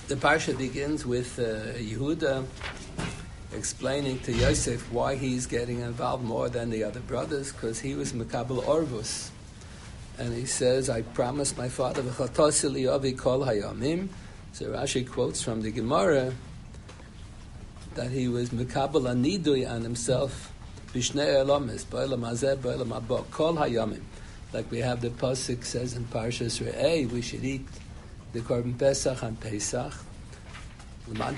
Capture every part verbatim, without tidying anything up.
The parsha begins with uh, Yehuda explaining to Yosef why he's getting involved more than the other brothers, because he was Mekabel Orvus. And he says, I promised my father, V'chatasi li avi kol hayamim. So Rashi quotes from the Gemara that he was Mekabel Anidui on himself, Bishnei Elamis, Ba'elam Hazeh, Ba'elam Haba, Kol Hayamim. Like we have the Pasuk says in Parshas Re'eh, we should eat the Korban Pesach on Pesach. So in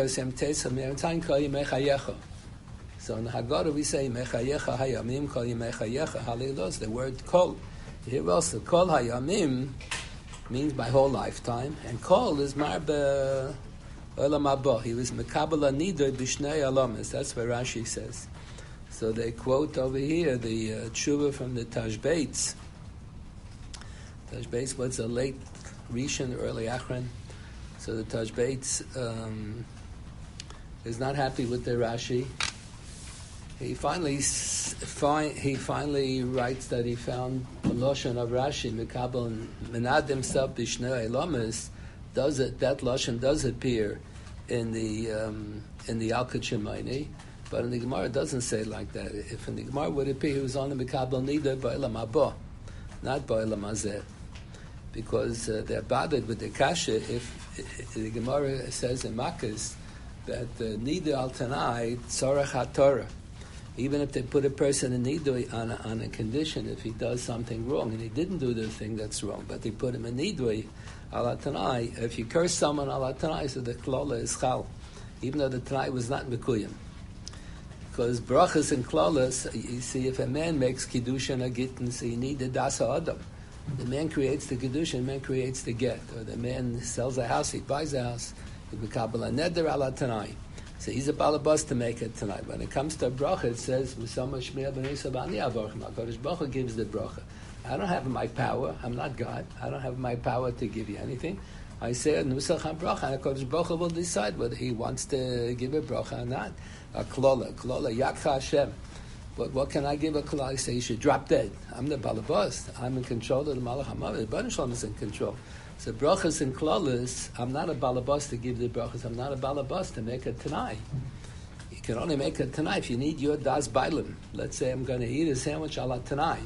the Haggadah we say Mechayecha Hayamim Kol Yemechayecha Hallelujah. The word Kol. Here also Kol Hayamim means my whole lifetime, and Kol is Marbe Olam Haba. He was Mekabel Anidoy Bishnei Alamis. That's what Rashi says. So they quote over here the uh, tshuva from the Tashbeitz. Tashbeitz was a late Rishon, early Achron. So the Tashbeitz um, is not happy with the Rashi. He finally fi- he finally writes that he found the lashon of Rashi, Mekabel Menad himself Bishnei Elamis. Does it? That lashon does appear in the um, in the Alkut Shemaini, but in the Gemara it doesn't say it like that. If in the Gemara would appear, he was only Mekabel Nida Ba'elam Haba, not Ba'elam Hazeh, because uh, they're bothered with the kasha. If, if the Gemara says in Makkos that uh, Nida al Tanai Tzorach HaTorah, even if they put a person in Nidui on a, on a condition, if he does something wrong, and he didn't do the thing that's wrong, but they put him in Nidui ala Tanai, if you curse someone ala Tanai, so the Klola is Chal, even though the Tanai was not Mekuyim. Because brachas and klolas, you see, if a man makes kiddushin a gittin, so you need the dasa adam. The man creates the kiddushin, the man creates the get, or the man sells a house, he buys a house, he becomes a neder ala Tanai. So he's a balabas to make it tonight. When it comes to a bracha, it says, HaKadosh Baruch Hu gives the bracha. I don't have my power. I'm not God. I don't have my power to give you anything. I say, Nusach HaBracha, and HaKadosh Baruch Hu will decide whether he wants to give a bracha or not. A klola, klola, yakcha Hashem. But what can I give a klola? I say, you should drop dead. I'm the balabas. I'm in control of the malach hamavet. The Baruch Shalom is in control. So brachas and klolas, I'm not a balabas to give the brachas. I'm not a balabas to make it tanai. You can only make it tanai if you need your das bailim. Let's say I'm going to eat a sandwich a la tanai,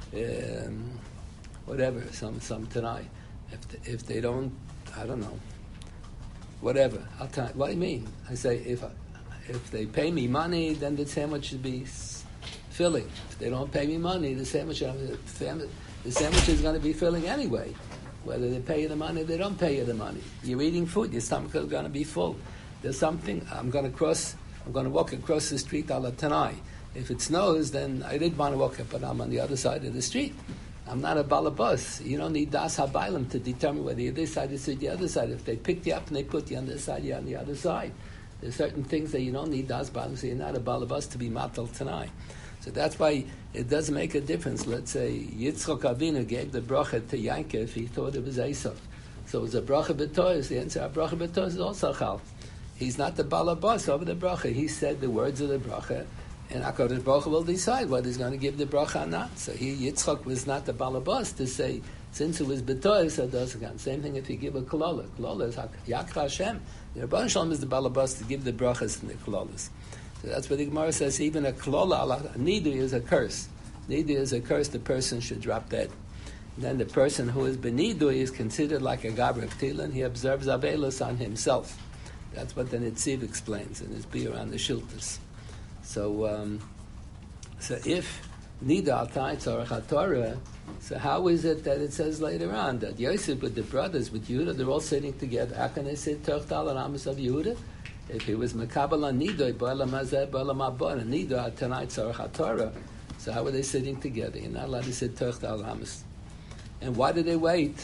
um, whatever, some some tanai. If the, if they don't, I don't know, whatever. I'll tanai. What do you mean? I say if if they pay me money, then the sandwich should be filling. If they don't pay me money, the sandwich the sandwich is going to be filling anyway. Whether they pay you the money or they don't pay you the money. You're eating food, your stomach is going to be full. There's something, I'm going to cross, I'm going to walk across the street ala Tanai. If it snows, then I did want to walk up, but I'm on the other side of the street. I'm not a balabas. You don't need das habaylam to determine whether you're this side or the other side. If they pick you up and they put you on this side, you're on the other side. There's certain things that you don't need das balam, so you're not a balabas to be matal Tanai. So that's why it doesn't make a difference. Let's say Yitzchok Avinu gave the bracha to Yankov, he thought it was Esav. So it was a bracha b'toyos. The answer, a bracha b'toyos is also chal. He's not the balabas over the bracha. He said the words of the bracha, and HaKadosh Baruch Hu will decide whether he's going to give the bracha or not. So he, Yitzchok, was not the balabas to say, since it was b'toyos, so it doesn't count. Same thing if you give a kolola. Kolola is Yakra Hashem. The Rebbeinu Shalom is the balabas to give the brachas and the kololas. So that's what the Gemara says, even a klola, a nidu is a curse. Nidu is a curse, the person should drop dead. And then the person who is benidu is considered like a gabra k'tilin, he observes avelus on himself. That's what the Netziv explains in his beer on the Shiltas. So, um, so if nidu al tai tzorach haTorah, so how is it that it says later on that Yosef with the brothers, with Yehuda, they're all sitting together? How can they say Toch Tal and Amos of Yehuda? If he was Mekabel Anidoy, Ba'elam Hazeh, Ba'elam Haba, and Nidoy tonight Tzorach HaTorah, so how were they sitting together? You're not allowed to sit Toch Tal Hamas. And why did they wait?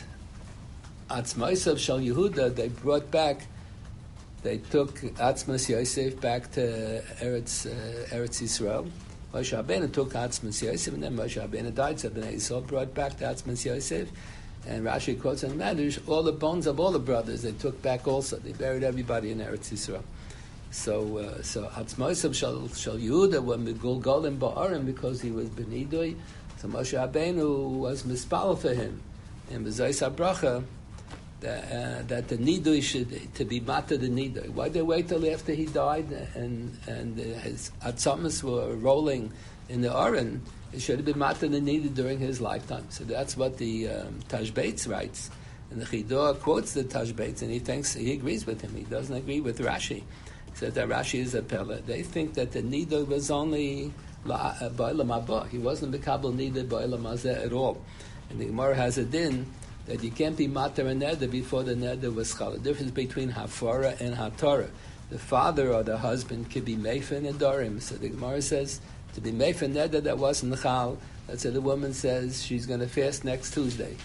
Atzmaisav Shal Yehuda, they brought back, they took Atzmas Yosef back to Eretz, uh, Eretz Yisrael. Moshe Rabbeinu took Atzmas Yosef, and then Moshe Rabbeinu died, so Bnei Yisrael brought back to Atzmas Yosef. And Rashi quotes in the Medrash, all the bones of all the brothers they took back also. They buried everybody in Eretz Yisrael. So, uh, so Atzmoisav Shal Shal Yehuda were Megulgolim Ba'arim because he was Benidui. So Moshe Rabbeinu was mispal for him. And B'Zayis HaBracha, uh, that the nidui should to be mata the nidui. Why did they wait till after he died and and uh, his atzamas were rolling in the Aron? It should have been mata the nidui during his lifetime. So that's what the um, Tashbeitz writes, and the Chidor quotes the Tashbeitz, and he thinks he agrees with him. He doesn't agree with Rashi. He said that Rashi is a pella. They think that the nidui was only ba'olam haba. He wasn't mekabel nidui ba'olam hazeh at all. And the Gemara has a din that you can't be matar and neder before the neder was chal. The difference between hafara and hatorah. The father or the husband could be meifin and dorim. So the Gemara says to be meifin neder that wasn't chal. Let's say the woman says she's going to fast next Tuesday.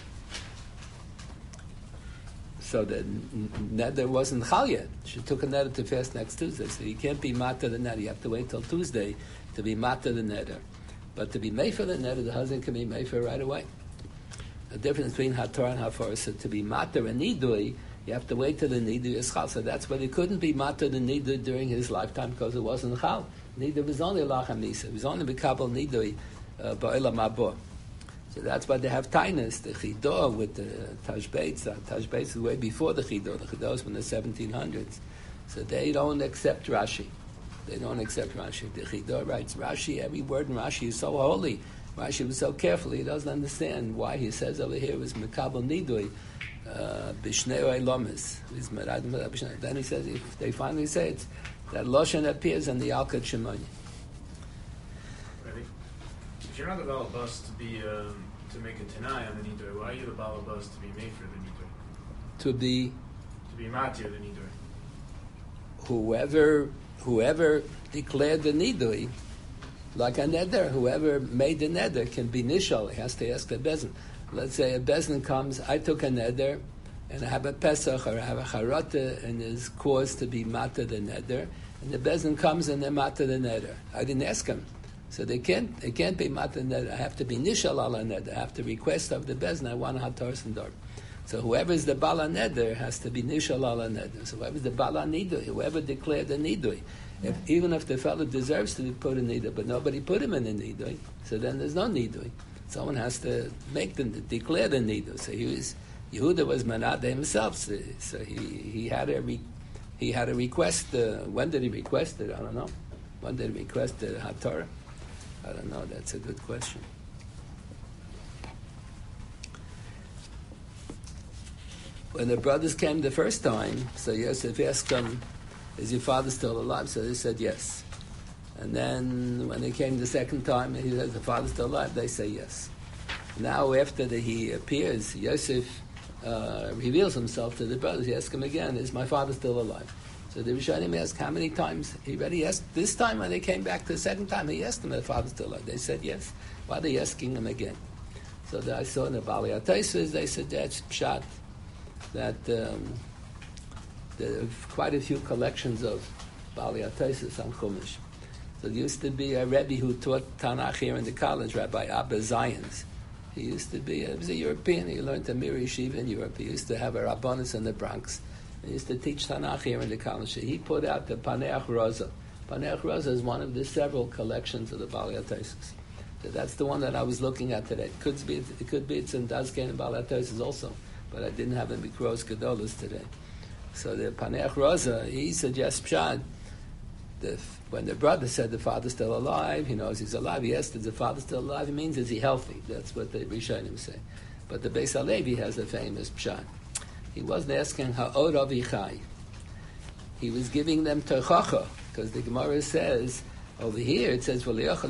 So the neder wasn't chal yet. She took a neder to fast next Tuesday. So you can't be matar the neder. You have to wait till Tuesday to be matar the neder. But to be meifin the neder, the husband can be meifin right away. The difference between Hatorah and Hafar. So to be matar and nidui, you have to wait till the nidui is chal. So that's why he couldn't be matar the nidui during his lifetime because it wasn't chal. Nidui was only lacham nisa. It was only bekabel nidui ba'olam haba. So that's why they have tainus. The Chidor with the Tashbeitz. The Tashbeitz is way before the Chidor. The Chidor is from the seventeen hundreds. So they don't accept Rashi. They don't accept Rashi. The Chidor writes Rashi. Every word in Rashi is so holy. Rashi was so careful, he doesn't understand why he says over here was Mekabel Nidui, Bishnei Eilomis. Then he says, if they finally say it, that Loshen appears in the Alkat Shemoni. If you're not the Balabas to be, um, to make a Tanai on the Nidui, why are you the Balabas to be made for the Nidui? To be? To be Matir the Nidui. Whoever, whoever declared the Nidui, like a neder, whoever made the neder can be nishal. He has to ask the bezin. Let's say a bezin comes, I took a neder, and I have a pesach or I have a charata, and is caused to be mata the neder, and the bezin comes and they mata the neder. I didn't ask him, so they can't. They can't be mata the neder. I have to be nishal ala neder. I have to request of the bezin. I want a hatar and dor. So whoever is the bala neder has to be nishal ala neder. So whoever is the bala nidui, whoever declared the nidui. If, even if the fellow deserves to be put in nidui, but nobody put him in the nidui, so then there's no nidui. Someone has to make them declare the nidui. So he was Yehuda was manade himself, so, so he he had a re, he had a request. Uh, when did he request it? I don't know. When did he request the hatorah? I don't know. That's a good question. When the brothers came the first time, so Yosef asked them, is your father still alive? So they said yes. And then when they came the second time, he said, the father's still alive? They say yes. Now after the, he appears, Yosef uh, reveals himself to the brothers. He asks him again, is my father still alive? So the Rishonim asked how many times. He already asked, this time when they came back the second time, he asked them if the father's still alive. They said yes. Why are they asking him again? So that I saw in the Bali Ataisus, they said that's pshat, that um, there are quite a few collections of Bali Ataisus on Chumash. So there used to be a Rebbe who taught Tanakh here in the college, Rabbi Abba Zions. He used to be, he was a European, he learned to Mir Yeshiva in Europe. He used to have a Rabbanus in the Bronx. He used to teach Tanakh here in the college. He put out the Paneach Rosa. Paneach Rosa is one of the several collections of the Bali Ataisus. So that's the one that I was looking at today. It could be, it could be it's in Dazkein and Bali Ataisus also, but I didn't have in Mikros Gedolos today. So the Paneach Rosa, he suggests Pshad, the, when the brother said the father's still alive, he knows he's alive. He asked, is the father still alive? He means, is he healthy? That's what the Rishonim say. But the Beis Halevi has a famous Pshad. He wasn't asking ha'od avichai. He was giving them tochacha, because the Gemara says, over here, it says, they were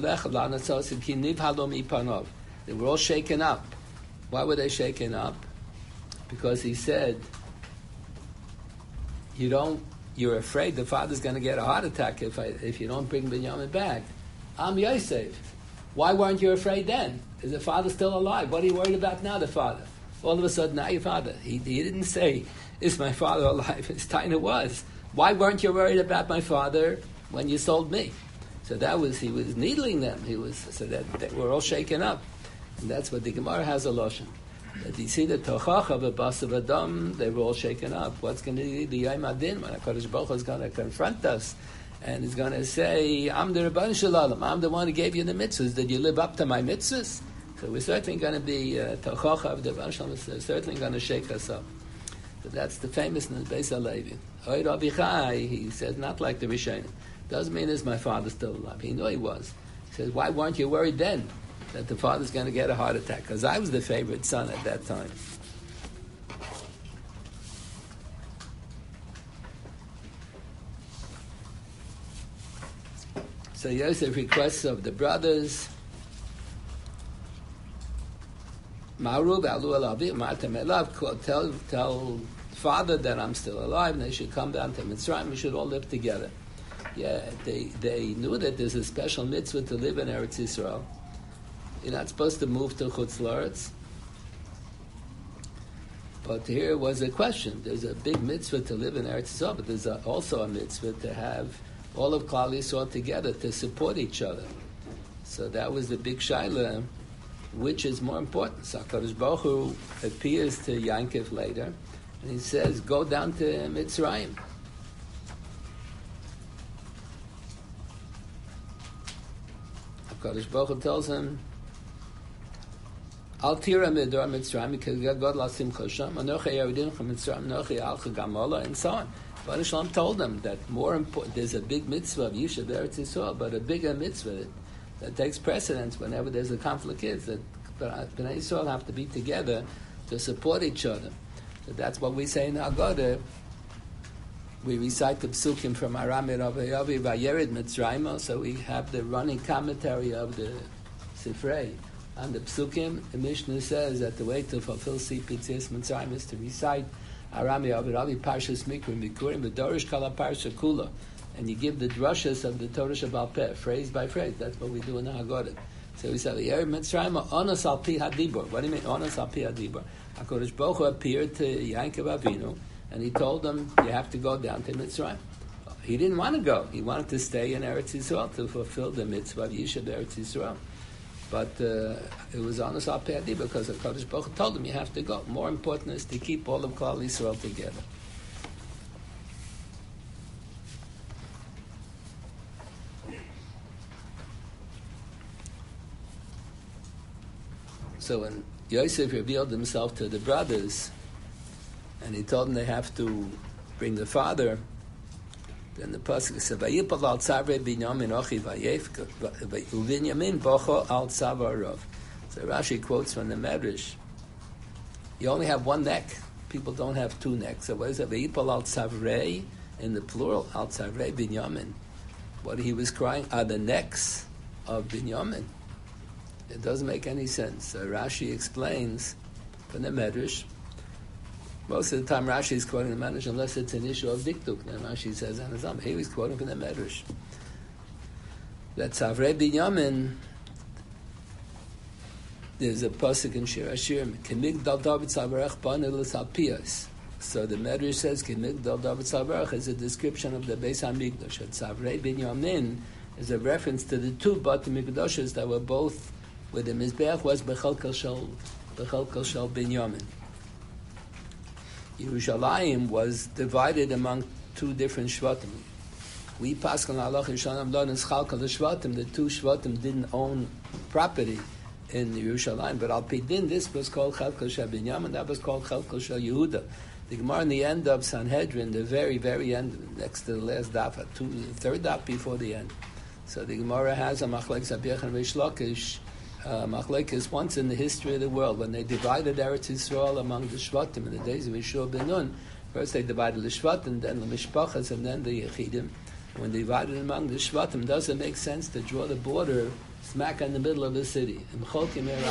all shaken up. Why were they shaken up? Because he said, you don't, you're afraid the father's going to get a heart attack if I, if you don't bring Binyamin back. I'm Yosef. Why weren't you afraid then? Is the father still alive? What are you worried about now, the father? All of a sudden, now your father. He, he didn't say, is my father alive? His taina was, why weren't you worried about my father when you sold me? So that was, he was needling them. He was, so that they were all shaken up. And that's what the Gemara has a loshon. That you see the tochach of a bas of Adam, they were all shaken up. What's going to be the Yom Adin when HaKadosh Baruch Hu is going to confront us and is going to say, I'm the Rabban Shalom, I'm the one who gave you the mitzvahs. Did you live up to my mitzvahs? So we're certainly going to be tochach of the Rabban Shalom. Is certainly going to shake us up. But that's the famous Beis HaLevi. Oid Avichai, he says, not like the Rishonim. Doesn't mean is my father's still alive. He knew he was. He says, why weren't you worried then that the father's going to get a heart attack? Because I was the favorite son at that time. So Yosef requests of the brothers, Ma'arub alu alavi, Martem elav, tell, tell father that I'm still alive, and they should come down to Mitzrayim, we should all live together. Yeah, they, they knew that there's a special mitzvah to live in Eretz Yisrael. You're not supposed to move to Chutz La'aretz. But here was a question. There's a big mitzvah to live in Eretz Yisrael, but there's a, also a mitzvah to have all of Klal Yisrael together to support each other. So that was the big shaila, which is more important. So HaKadosh Baruch Hu appears to Yankov later, and he says, go down to Mitzrayim. HaKadosh Baruch Hu tells him, Al tira midor Mitzrayim, because God lasim chasham, anochi yaridin from Mitzrayim, anochi alcha gamola, and so on. But Shalom told them that more important, there's a big mitzvah of Yishuv Eretz Yisrael, but a bigger mitzvah that, that takes precedence whenever there's a conflict is that Bnei Yisrael have to be together to support each other. So that's what we say in Haggadah. We recite the psukim from Aram Rav Vayered Mitzrayim, so we have the running commentary of the Sifrei on the psukim. The Mishnah says that the way to fulfill Sipit Tzis Mitzrayim is to recite Arami Aviravi Parshas Mikra Mikurim B'Dorish Kala Parsha Kula, and you give the drushes of the Torah Shabbal Peh, phrase by phrase. That's what we do in the Haggadah. So we say the Erev Mitzrayim Onos Al Pi Hadibur. What do you mean Onos Al Pi Hadibur? HaKadosh Baruch Hu appeared to Yankov Avinu, and he told them you have to go down to Mitzrayim. He didn't want to go. He wanted to stay in Eretz Yisrael to fulfill the mitzvah of Yishuv Eretz Yisrael. But uh, it was honest al pedi because the Kadosh Baruch Hu told him you have to go. More important is to keep all of Klal Yisrael together. So when Yosef revealed himself to the brothers, and he told them they have to bring the father, then the pasuk says, "Vayipal al tzavre binyamin ochi vayefka uvinyamin bocho al tzavarov." So Rashi quotes from the Medrash. You only have one neck. People don't have two necks. So what is it? Vayipal al tzavre in the plural al tzavre binyamin. What he was crying are the necks of Binyamin. It doesn't make any sense. So Rashi explains from the Medrash. Most of the time Rashi is quoting the Medrash unless it's an issue of diktuk. Then Rashi says on his own. He was quoting from the Medrash. That Tzavrei Binyamin, there's a pasuk in Shir Hashirim, K'migdal David Tzavarech Banel L'Salpiyas. So the Medrash says K'migdal David Tzavarech is a description of the Beis HaMikdash. And Tzavrei Binyamin is a reference to the two Beit HaMikdashes that were both, where the Mizbeach was Bechalkel Shel Bechalkel Shel Binyamin. Yerushalayim was divided among two different shvatim. We paskan halach Yerushalayim lo nischalkel the shvatim. The two shvatim didn't own property in Yerushalayim, but al pidin this was called Chalkel Shel Binyamin. That was called Chalkel Shel Yehuda. The Gemara in the end of Sanhedrin, the very very end, next to the last daf, two, the third daf before the end. So the Gemara has a machlek Zabiyach and Reish Lakish. Uh, Machlekes once in the history of the world, when they divided Eretz Yisrael among the Shvatim in the days of Yeshua ben Nun. First they divided the Shvatim, then the Mishpachas, and then the Yechidim. When they divided among the Shvatim, does it make sense to draw the border smack in the middle of the city? So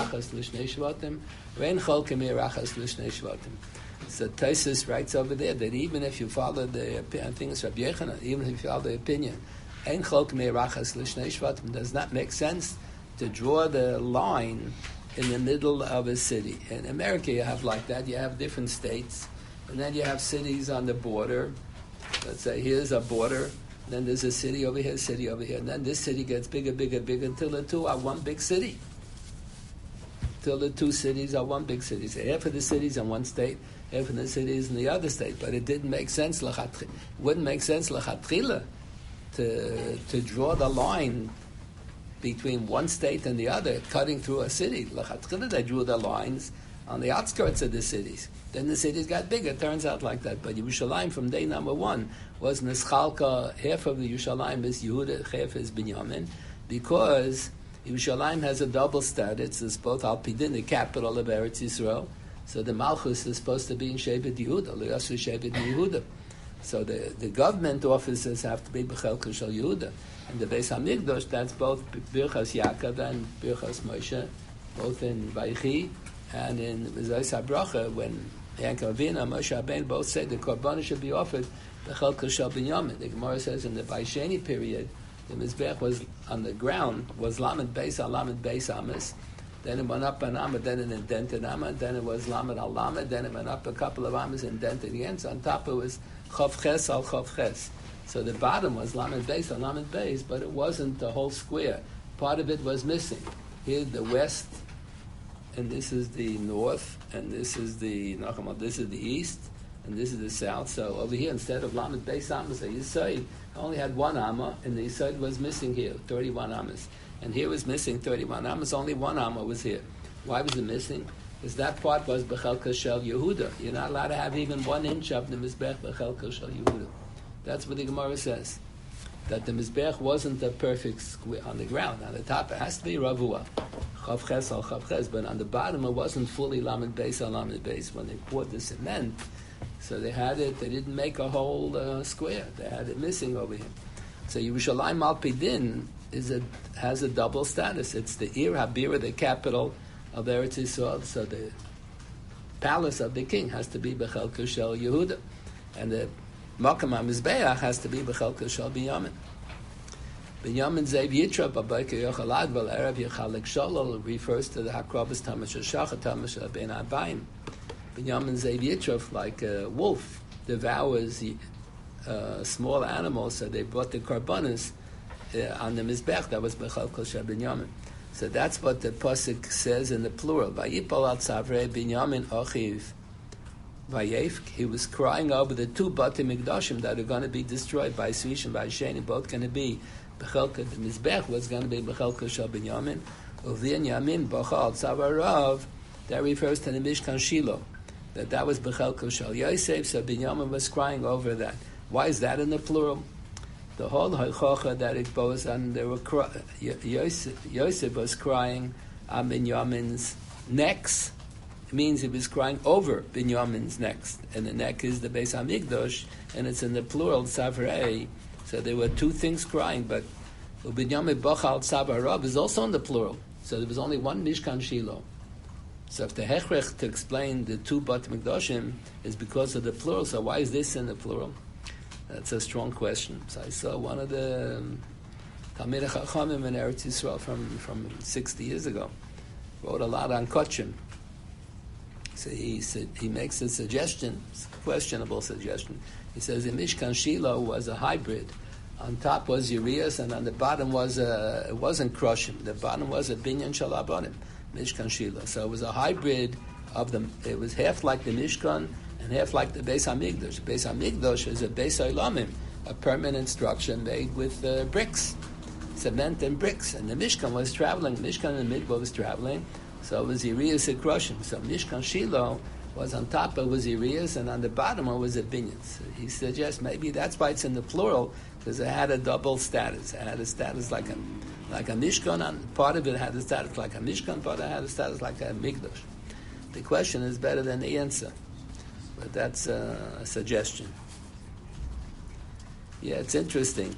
Taisus writes over there that even if you follow the, I think it's Rabbi Yechanan, even if you follow the opinion, Ein Cholk Me'erachas L'shnei Shvatim does not make sense to draw the line in the middle of a city. In America you have like that. You have different states, and then you have cities on the border. Let's say here's a border, then there's a city over here, a city over here, and then this city gets bigger, bigger, bigger, until the two are one big city. Till the two cities are one big city. So half of the cities in one state, half of the cities in the other state. But it didn't make sense, it wouldn't make sense l'chatchila to, to draw the line between one state and the other, cutting through a city. L'chatchila, they drew the lines on the outskirts of the cities. Then the cities got bigger. It turns out like that. But Yerushalayim from day number one was Neschalka. Half of the Yerushalayim is Yehuda, half is Binyamin, because Yerushalayim has a double status. It's both Al Pidin, the capital of Eretz Yisrael. So the Malchus is supposed to be in Shevet Yehuda, L'yasu Shevet Yehuda. So the, the government offices have to be B'chelka Shel Yehuda. And the Beis HaMikdash, that's both Birchas Yaakov and Birchas Moshe, both in Vaychi and in Zayis HaBracha, when Yaakov Avinu and Moshe Rabbeinu both said the Korban should be offered B'chelka Shel Binyamin. The Gemara says in the Vaisheni period, the Mizbech was on the ground, was Lamed Beis al Lamed Beis Amas. Then it went up an Amad, then it indented Amad, then it was Lamed al Lamed, then it went up a couple of Amas, indented again. So on top it was Chav Ches al Chav Ches. So the bottom was Lamed Beis al Lamed Beis, but it wasn't the whole square. Part of it was missing. Here the west, and this is the north, and this is the Nachamah, this is the east, and this is the south. So over here, instead of Lamed Beis Amas, the Yisrael only had one Amma, and the Yisrael was missing here, thirty-one Amas. And here was missing thirty-one Amas, only one Amma was here. Why was it missing? Because that part was B'chelka Shel Yehuda. You're not allowed to have even one inch of the Mizbech B'chelka Shel Yehuda. That's what the Gemara says. That the Mizbech wasn't a perfect square on the ground. On the top it has to be Ravua. Chav Ches al Chav Ches. But on the bottom it wasn't fully Lamed Beis al Lamed Beis. When they poured the cement, so they had it, they didn't make a whole uh, square. They had it missing over here. So Yerushalayim Al Pidin is a, has a double status. It's the Ir Habira, the capital of Eretz Yisrael. So the palace of the king has to be B'chelka Shel Yehuda. And the Makam HaMizbeach has to be B'chelka Shel Binyamin. Binyamin Zev Yitra, B'Bayka Yochalad, Vel Erev Yechalek Sholol, refers to the Hakrobas Tamash HaShachat, Tamash HaBein Abayim. Binyamin Zev Yitra, like a wolf, devours uh, small animals, so they brought the Karbanis uh, on the Mizbech, that was B'chelka Shel Binyamin. So that's what the Pasuk says in the plural. Vayipol al Tzavrei Binyamin Achiv Vayef. He was crying over the two Bati Mikdashim that are going to be destroyed by Svish and by Sheni, both going to be B'chelka. The Mizbech was going to be B'chelka Shel Binyamin. Uvin Yamin Bacha al Tzavarav, that refers to the Mishkan Shiloh, that that was B'chelka Shel Yosef, so Binyamin was crying over that. Why is that in the plural? The whole Haichacha that it goes on, there were cry, Yosef, Yosef was crying on Binyamin's necks. It means he was crying over Binyamin's necks. And the neck is the Beis HaMikdash, and it's in the plural, Tzavrei. So there were two things crying, but Binyamin Bachal Tzavarav is also in the plural. So there was only one Mishkan Shiloh. So if the Hechrech to explain the two Bat Mikdashim is because of the plural, so why is this in the plural? That's a strong question. So I saw one of the um, Talmidei Chachamim in Eretz Yisrael from, from sixty years ago. Wrote a lot on Kochim. So he said, he makes a suggestion, questionable suggestion. He says the Mishkan Shiloh was a hybrid. On top was Urias, and on the bottom was a, it wasn't Kroshim. The bottom was a Binyan Shalabonim, Mishkan Shiloh. So it was a hybrid of them. It was half like the Mishkan and half like the Beis HaMikdash. The Beis HaMikdash is a Beis HaIlamim, a permanent structure made with uh, bricks, cement and bricks. And the Mishkan was traveling. Mishkan and the Midbar was traveling. So it was Urias and Kroshim. So Mishkan Shiloh was on top, it was Urias, and on the bottom it was a Binyan. So he suggests maybe that's why it's in the plural, because it had a double status. It had a status like a like a Mishkan, and part of it had a status like a Mishkan, part of it had a status like a Mikdash. The question is better than the answer, but that's uh, a suggestion. Yeah, it's interesting.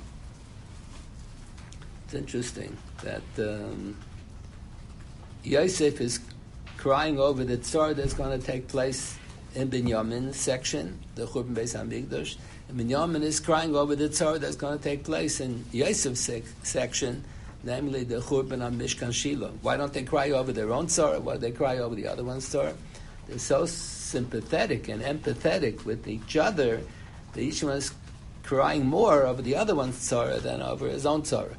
It's interesting that um, Yosef is crying over the tzar that's going to take place in Binyamin's section, the Churban Beis HaMikdash, and Binyamin is crying over the tzar that's going to take place in Yosef's sec- section, namely the Churban on Mishkan Shiloh. Why don't they cry over their own tzar? Why do they cry over the other one's tzar? They're so sympathetic and empathetic with each other that each one is crying more over the other one's tzara than over his own tzara.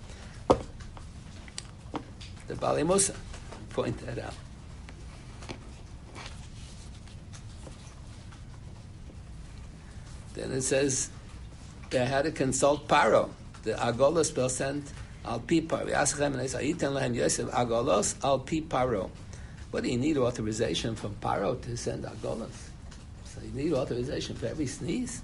The Bali Musa point that out. Then it says they had to consult Paro. The Agolos will send al pi Paro. Yasachem and Yosef Agolos al pi Paro. what do you need authorization from Paro to send Agolas? So you need authorization for every sneeze?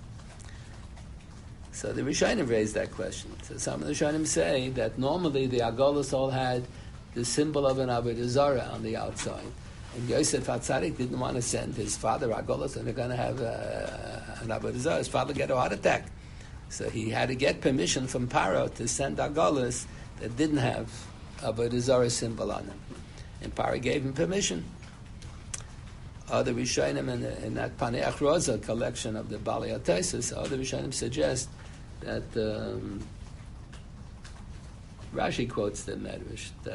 So the Rishonim raised that question. So some of the Rishonim say that normally the Agolas all had the symbol of an Avodah Zarah on the outside. And Yosef HaTzadik didn't want to send his father Agolas, and they're going to have uh, an Avodah Zarah. His father get a heart attack. So he had to get permission from Paro to send Agolas that didn't have Avodah Zarah symbol on them. And Paro gave him permission. Other Rishonim in, the, in that Paneach Rosa collection of the Balei HaTosfos, other Rishonim suggest that um, Rashi quotes the Medrash that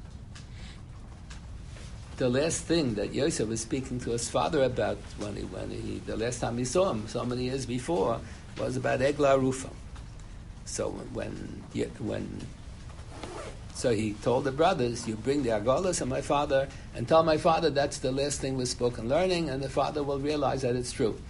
the last thing that Yosef was speaking to his father about when he, when he, the last time he saw him, so many years before, was about Eglah Rufa. So when, when, so he told the brothers, you bring the Agolas and my father, and tell my father that's the last thing was spoken learning, and the father will realize that it's true.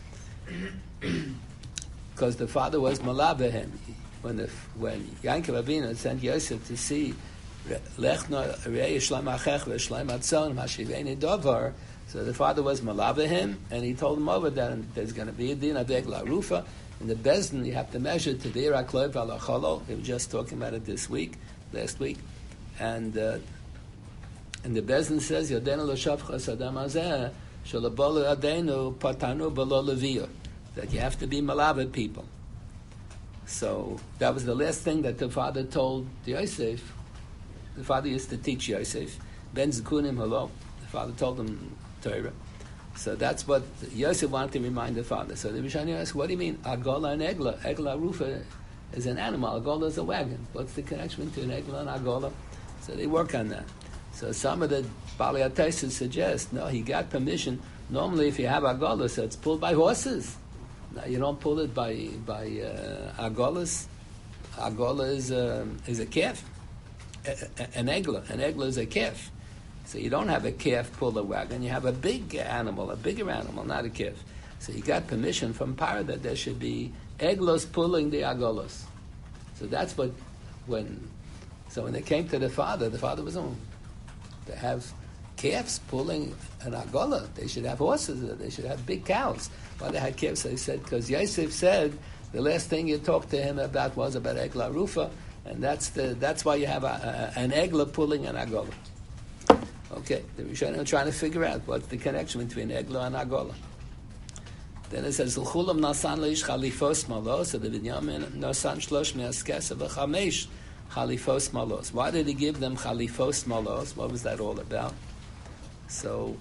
Because the father was Malabahem. When the, when Yankov Avinu sent Yosef to see Lechna Rei Shlem Achech V'Shlem Atzon Hashiveni Dovar, so the father was Malabahem, and he told him over that there's going to be a din of Eglah Rufa. In the Bezdin, you have to measure to the Irak Loiv Alacholo. We were just talking about it this week, last week. And uh, and the Bezdin says, Yodenu L'Shavchas Adam Hazeh, Shalabolu Adenu Patanu B'Lo Leviyah, that you have to be Malabed people. So that was the last thing that the father told Yosef. The father used to teach Yosef. Ben Zekunim Halo. The father told him Torah. So that's what Yosef wanted to remind the father. So the Rishonim asked, what do you mean, Agola and Eglah? Eglah Rufa is an animal. Agola is a wagon. What's the connection between Eglah and Agola? So they work on that. So some of the Balei HaTosfos suggest, no, he got permission. Normally if you have Agola, so it's pulled by horses. No, you don't pull it by by uh, Agolas. Agola is a, is a calf. A, a, an Eglah. An Eglah is a calf. So you don't have a calf pull a wagon. You have a big animal, a bigger animal, not a calf. So he got permission from Paro that there should be Eglos pulling the Agolos. So that's what, when, so when they came to the father, the father was on. They have calves pulling an Agola. They should have horses. They should have big cows. Why they had calves? They said, because Yosef said the last thing you talked to him about was about Eglah Rufa, and that's the that's why you have a, a, an Eglah pulling an Agola. Okay, the Rishonim are trying to figure out what's the connection between Eglah and Agola. Then it says, L'chulam nasan leish chalifos malos, so the Binyamin nasan shlosh me'askesa v'chamesh chalifos malos. Why did he give them chalifos malos? What was that all about? So,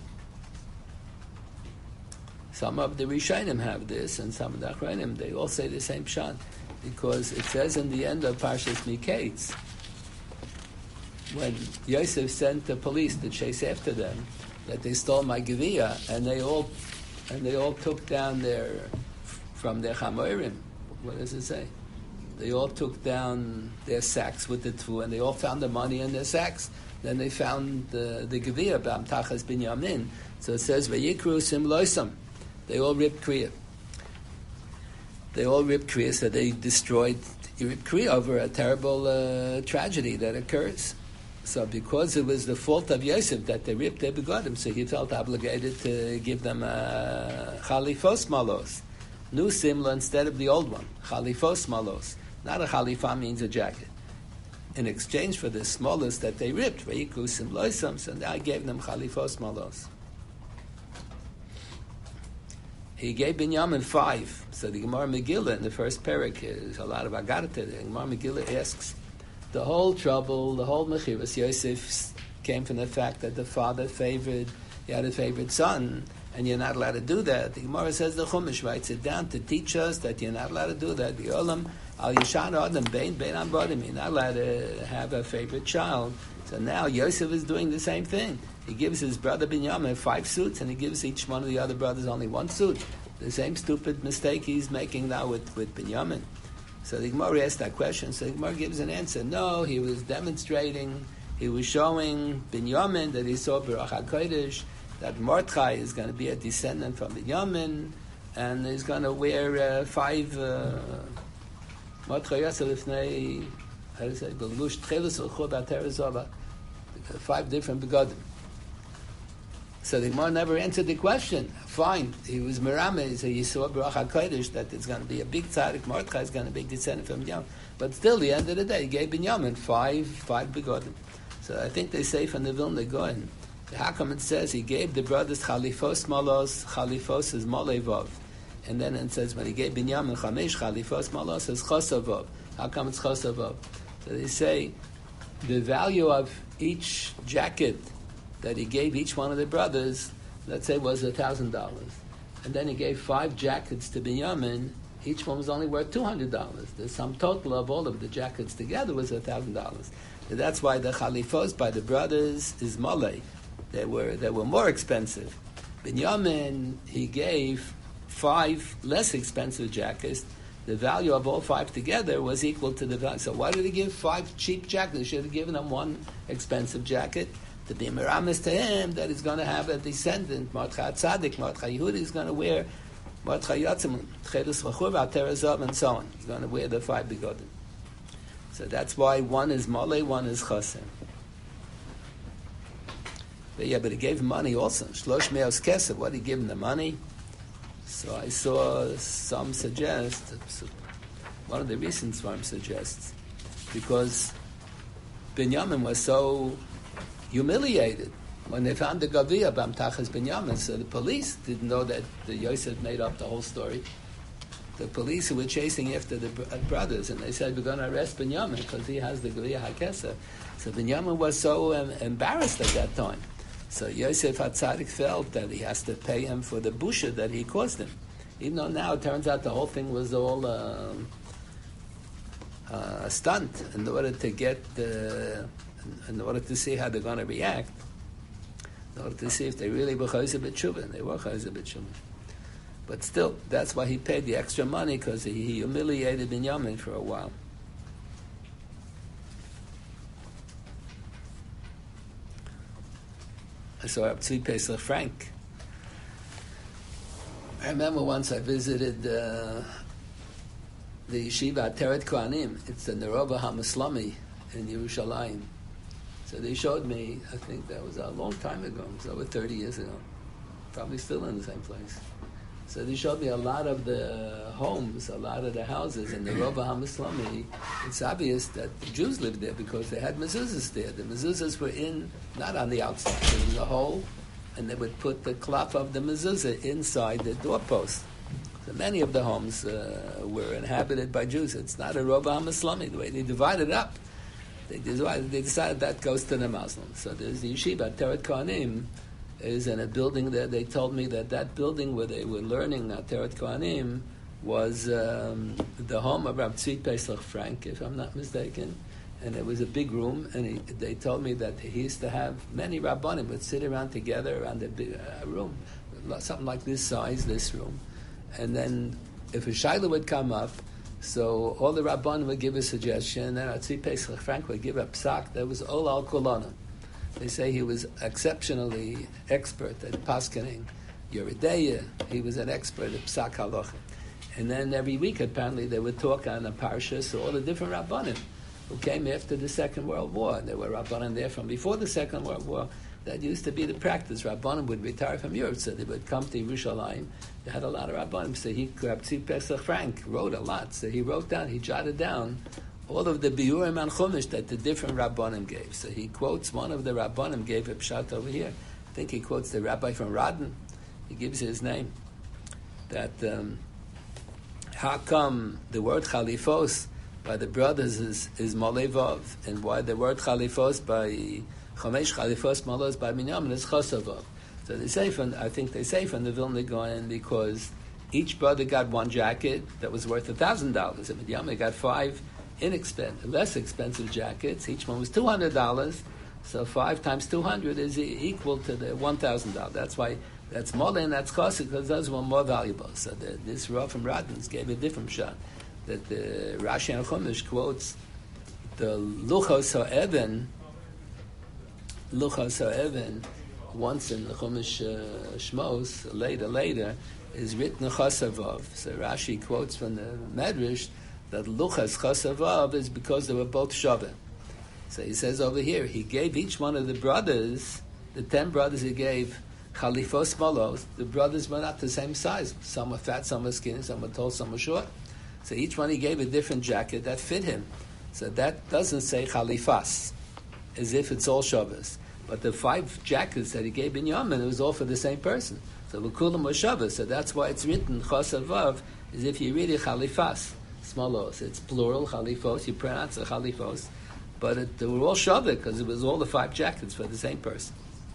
some of the Rishonim have this, and some of the Achronim, they all say the same pshat, because it says in the end of Parshas Miketz, when Yosef sent the police to chase after them, that they stole my Geviyah, and they all and they all took down their from their chamorim. What does it say? They all took down their sacks with the tfu, and they all found the money in their sacks. Then they found the the Geviyah b'am tachas binyamin. So it says vayikru sim loisam. They all ripped kriya. They all ripped kriya, so they destroyed ripped kriya over a terrible uh, tragedy that occurs. So because it was the fault of Yosef that they ripped their begodim, so he felt obligated to give them a chalifos malos, new simla instead of the old one, chalifos malos. Not a chalifa means a jacket. In exchange for the smallest that they ripped, vayikru simloisam, so now I gave them chalifos malos. He gave Binyamin five. So the Gemara Megillah in the first parak is a lot of agarta. The Gemara Megillah asks, the whole trouble, the whole mechiras Yosef came from the fact that the father favored, he had a favorite son, and you're not allowed to do that. The Gemara says the Chumash writes it down to teach us that you're not allowed to do that. The Olam al Yishan Adam Bein Bein Ambadim. You're not allowed to have a favorite child. So now Yosef is doing the same thing. He gives his brother Binyamin five suits, and he gives each one of the other brothers only one suit. The same stupid mistake he's making now with, with Binyamin. So the Gemara asked that question. So the Gemara gives an answer. No, he was demonstrating, he was showing Binyamin that he saw Baruch HaKodesh, that Mordechai is going to be a descendant from Binyamin, and he's going to wear uh, five Mordechai Yasselifnei, how do you say, Belush Tchelis Ulchud Ateres Ova, five different begodim. So the Gemara never answered the question. Fine, he was Merame, so he saw Baruch HaKodesh that it's going to be a big tzaddik, Mordechai is going to be descended from Binyamin. But still, the end of the day, he gave Binyamin five, five begotten. So I think they say from the Vilna Gaon, how come it says he gave the brothers Chalifos Malos, Chalifos is Molevov. And then it says when he gave Binyamin Chamesh Chalifos Malos is Chosavov. How come it's Chosavov? So they say the value of each jacket that he gave each one of the brothers, let's say, was a thousand dollars, and then he gave five jackets to Binyamin. Each one was only worth two hundred dollars. The sum total of all of the jackets together was a thousand dollars. That's why the chalifos by the brothers is malay. They were they were more expensive. Binyamin, he gave five less expensive jackets. The value of all five together was equal to the value. So why did he give five cheap jackets? He should have given them one expensive jacket. To be meramis to him that he's going to have a descendant, Mordechai Tzaddik, Mordechai Yehuda, he's going to wear Mordechai Yotzim, Tchelis Vachuv, Aterazov, and so on. He's going to wear the five begotten. So that's why one is Mole, one is Chasem. But yeah, but he gave him money also. Shlosh Meos Kesef, what did he give him the money? So I saw some suggest, one of the reasons for him suggests, because Binyamin was so humiliated when they found the Gaviyah Bamtachas Binyamin. So the police didn't know that the Yosef made up the whole story. The police who were chasing after the brothers, and they said, we're going to arrest Binyamin because he has the Gaviyah HaKesef. So Binyamin was so um, embarrassed at that time. So Yosef HaTzadik felt that he has to pay him for the busha that he caused him. Even though now it turns out the whole thing was all uh, uh, a stunt in order to get the... in order to see how they're going to react, in order to see if they really were chayzer b'tshuva, and they were chayzer b'tshuva. But still, that's why he paid the extra money, because he, he humiliated Binyamin for a while. I saw Reb Tzvi Pesach Frank. I remember once I visited uh, the yeshiva Teret Kohanim. It's the Nerova HaMuslami in Yerushalayim. So they showed me, I think that was a long time ago, it was over thirty years ago, probably still in the same place. So they showed me a lot of the homes, a lot of the houses in the Rova HaMuslami. It's obvious that the Jews lived there because they had mezuzahs there. The mezuzahs were in, not on the outside, there was a hole, and they would put the cloth of the mezuzah inside the doorpost. So many of the homes uh, were inhabited by Jews. It's not a Rova HaMuslami, the way they divided it up. They decided, they decided that goes to the Muslims. So there's the yeshiva, Teret Kohanim, is in a building there. They told me that that building where they were learning at Teret Kohanim was um, the home of Reb Tzvi Pesach Frank, if I'm not mistaken. And it was a big room, and he, they told me that he used to have many Rabbanim would sit around together around a big uh, room, something like this size, this room. And then if a shayla would come up, so all the Rabbanim would give a suggestion, and then Tzvi Pesach Frank would give a psak that was ol al kulana. They say he was exceptionally expert at paskening Yeridea. He was an expert at psak halacha. And then every week, apparently, they would talk on a parsha, so all the different Rabbanim who came after the Second World War. There were Rabbanim there from before the Second World War. That used to be the practice. Rabbanim would retire from Europe, so they would come to Yerushalayim. They had a lot of Rabbanim, so he, Tzvi Pesach Frank, wrote a lot. So he wrote down, he jotted down all of the biurim and chumash that the different Rabbanim gave. So he quotes one of the Rabbanim, gave a pshat over here. I think he quotes the rabbi from Radin. He gives his name. That um, how come the word chalifos by the brothers is, is molevov, and why the word chalifos by Chomesh Chalifos Malos by Binyamin is Chosavov. So they say from, I think they say from the Vilna Gaon, because each brother got one jacket that was worth a thousand dollars, and Binyamin got five inexpensive, less expensive jackets. Each one was two hundred dollars. So five times two hundred is equal to the one thousand dollars. That's why that's more and that's Chosik, because those were more valuable. So the, this Rav from Radins gave a different shot. That the Rashi and Chumash quotes the Luchos HaEvan. Luchos HaEvan, once in the Chumash uh, Shmos, later, later, is written Chosavov. So Rashi quotes from the Medrash that Luchas Chosavov is because they were both Shaveh. So he says over here, he gave each one of the brothers, the ten brothers he gave, Chalifos Malos, the brothers were not the same size. Some were fat, some were skinny, some were tall, some were short. So each one he gave a different jacket that fit him. So that doesn't say Chalifas, as if it's all Shabbos. But the five jackets that he gave in Yaman, it was all for the same person. So L'kulam was Shabbos. So that's why it's written Chosavav, as if you read it Chalifas, Smalos. It's plural, Chalifos. You pronounce it Chalifos. But it, they were all Shabbos because it was all the five jackets for the same person.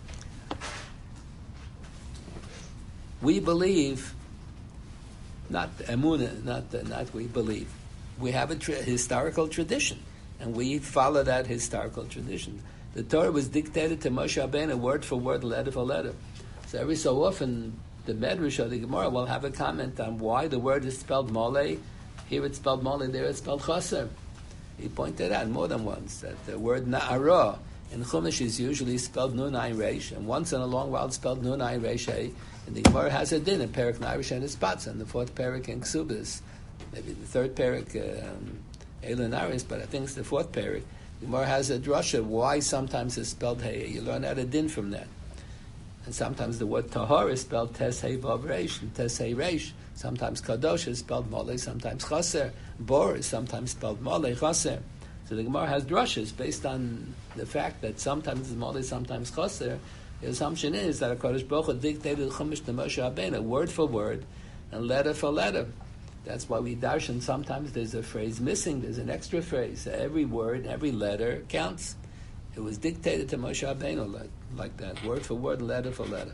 We believe, not Emunah, not, uh, not we believe. We have a tra- historical tradition, and we follow that historical tradition. The Torah was dictated to Moshe Rabbeinu word for word, letter for letter. So every so often, the Medrash or the Gemara will have a comment on why the word is spelled Mole. Here it's spelled Mole, there it's spelled Chaser. He pointed out more than once that the word Na'ara in Chumash is usually spelled Nun Ayin Reish, and once in a long while it's spelled Nun Ayin Reish Hey. And the Gemara has a din in Perik Na'arish and his spots, and the fourth Perik in Ksubis, maybe the third Perik um, Eilu Naris, but I think it's the fourth Perik. The Gemara has a drasha why sometimes it's spelled Hey. You learn out a din from that. And sometimes the word Tahor is spelled Tes Hey Vav Reish and Tes Hey Reish. Sometimes Kadosh is spelled Mole, sometimes Chaser. Bor is sometimes spelled Mole, Chaser. So the Gemara has drashas based on the fact that sometimes it's Mole, sometimes Chaser. The assumption is that HaKadosh Baruch Hu dictated Chumash to Moshe Rabbeinu, word for word, and letter for letter. That's why we darshan sometimes there's a phrase missing, there's an extra phrase. Every word, every letter counts. It was dictated to Moshe Rabbeinu like, like that, word for word, letter for letter.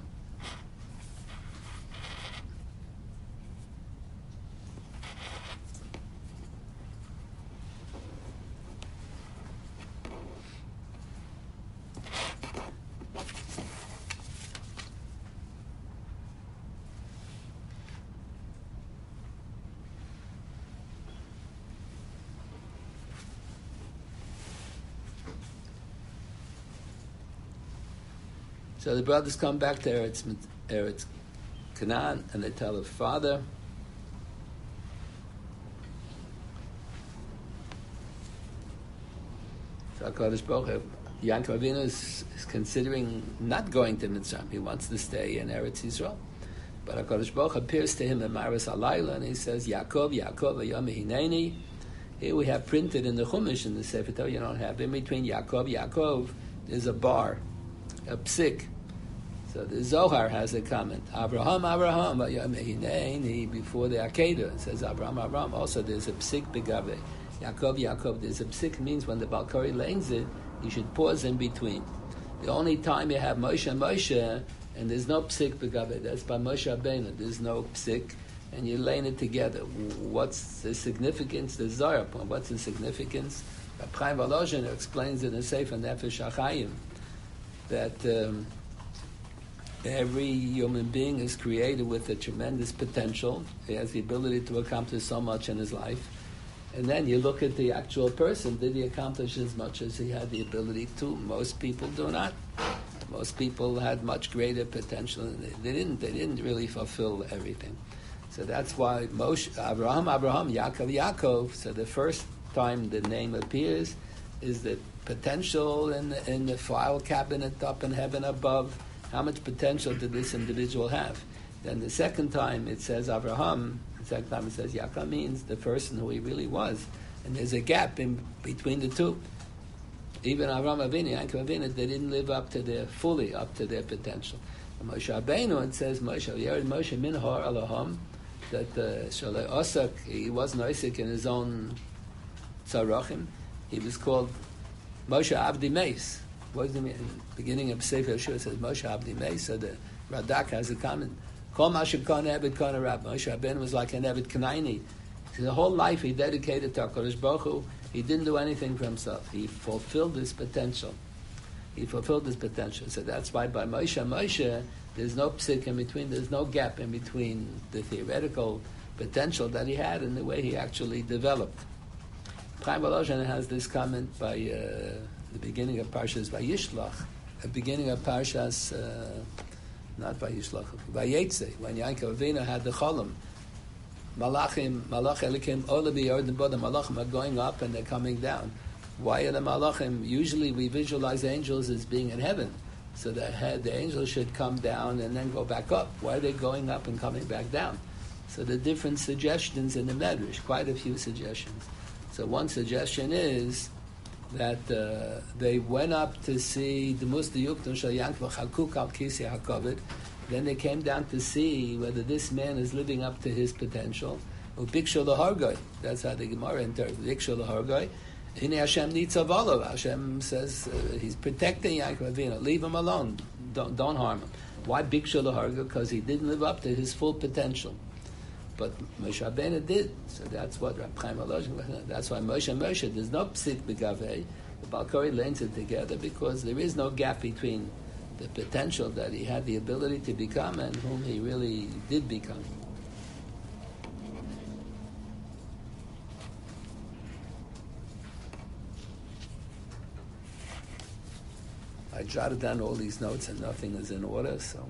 So the brothers come back to Eretz, Eretz Canaan, and they tell their father, so HaKadosh Baruch Hu, Yaakov Avinu is, is considering not going to Mitzrayim. He wants to stay in Eretz Yisrael. But HaKadosh Baruch Hu appears to him in Maris Alayla, and he says, Yaakov, Yaakov, Vayom Hineni. Here we have printed in the Chumash, in the Sefer Torah, you don't have, in between Yaakov, Yaakov, there's a bar, a psik. So the Zohar has a comment. Abraham, Abraham, before the Akedah, it says Abraham, Abraham. Also there's a psik begave. Yaakov, Yaakov, there's a psik means when the Balkari lanes it, you should pause in between. The only time you have Moshe, Moshe, and there's no psik begave, that's by Moshe Rabbeinu, there's no psik, and you lane it together. What's the significance? The Zohar, what's the significance? Chaim Volozhin explains it in Sefer Nefesh HaChaim, that um, every human being is created with a tremendous potential. He has the ability to accomplish so much in his life. And then you look at the actual person. Did he accomplish as much as he had the ability to? Most people do not. Most people had much greater potential. And they, they didn't. They didn't really fulfill everything. So that's why Moshe, Abraham, Abraham, Yaakov, Yaakov. So the first time the name appears is the potential in the, in the file cabinet up in heaven above. How much potential did this individual have? Then the second time it says Abraham, the second time it says Yaakov means the person who he really was. And there's a gap in between the two. Even Abraham Avinu, Yaakov Avinu, they didn't live up to their, fully up to their potential. And Moshe Rabbeinu, it says Moshe, Yered Moshe min har Elohim, that Shalei Osak, he wasn't Osik in his own tzarachim. He was called Moshe Abdi Meis. What does it mean? In the beginning of Sefer Yeshua it says Moshe Abdi Meis, so the Radak has a comment. Kol Mashem Kon Eved Kon Rab. Moshe Rabbeinu was like an Eved Kanaini. His whole life he dedicated to HaKadosh Baruch Hu. He didn't do anything for himself. He fulfilled his potential. He fulfilled his potential. So that's why by Moshe Moshe, there's no psik in between, there's no gap in between the theoretical potential that he had and the way he actually developed. Chaim Volozhin has this comment by uh, the beginning of Parshas Vayishlach, the beginning of Parshas, uh, not Vayishlach, Vayetze, when Yaakov Avinu had the Cholam. Malachim, Malach Elikim, Olabi, Yordan Bod, the Malachim are going up and they're coming down. Why are the Malachim? Usually we visualize angels as being in heaven. So the head, the angel should come down and then go back up. Why are they going up and coming back down? So the different suggestions in the Medrash, quite a few suggestions. So one suggestion is that uh, they went up to see the Musta Yukton Shal Yankva Chalkuk Al Kisi HaKavod. Then they came down to see whether this man is living up to his potential. Ubikshu Lahargoi. That's how the Gemara interprets Ubikshu Lahargoi. Hine Hashem Nitzav Olav. Hashem says uh, he's protecting Yaakov Avinu. Leave him alone. Don't, don't harm him. Why Bikshu Lahargoi? Because he didn't live up to his full potential. But Moshe Rabbeinu did. So that's what Rab Chaim Volozhin, that's why Moshe and Moshe, there's no psik begavei. The Balkari learns it together because there is no gap between the potential that he had the ability to become and whom he really did become. I jotted down all these notes and nothing is in order, so.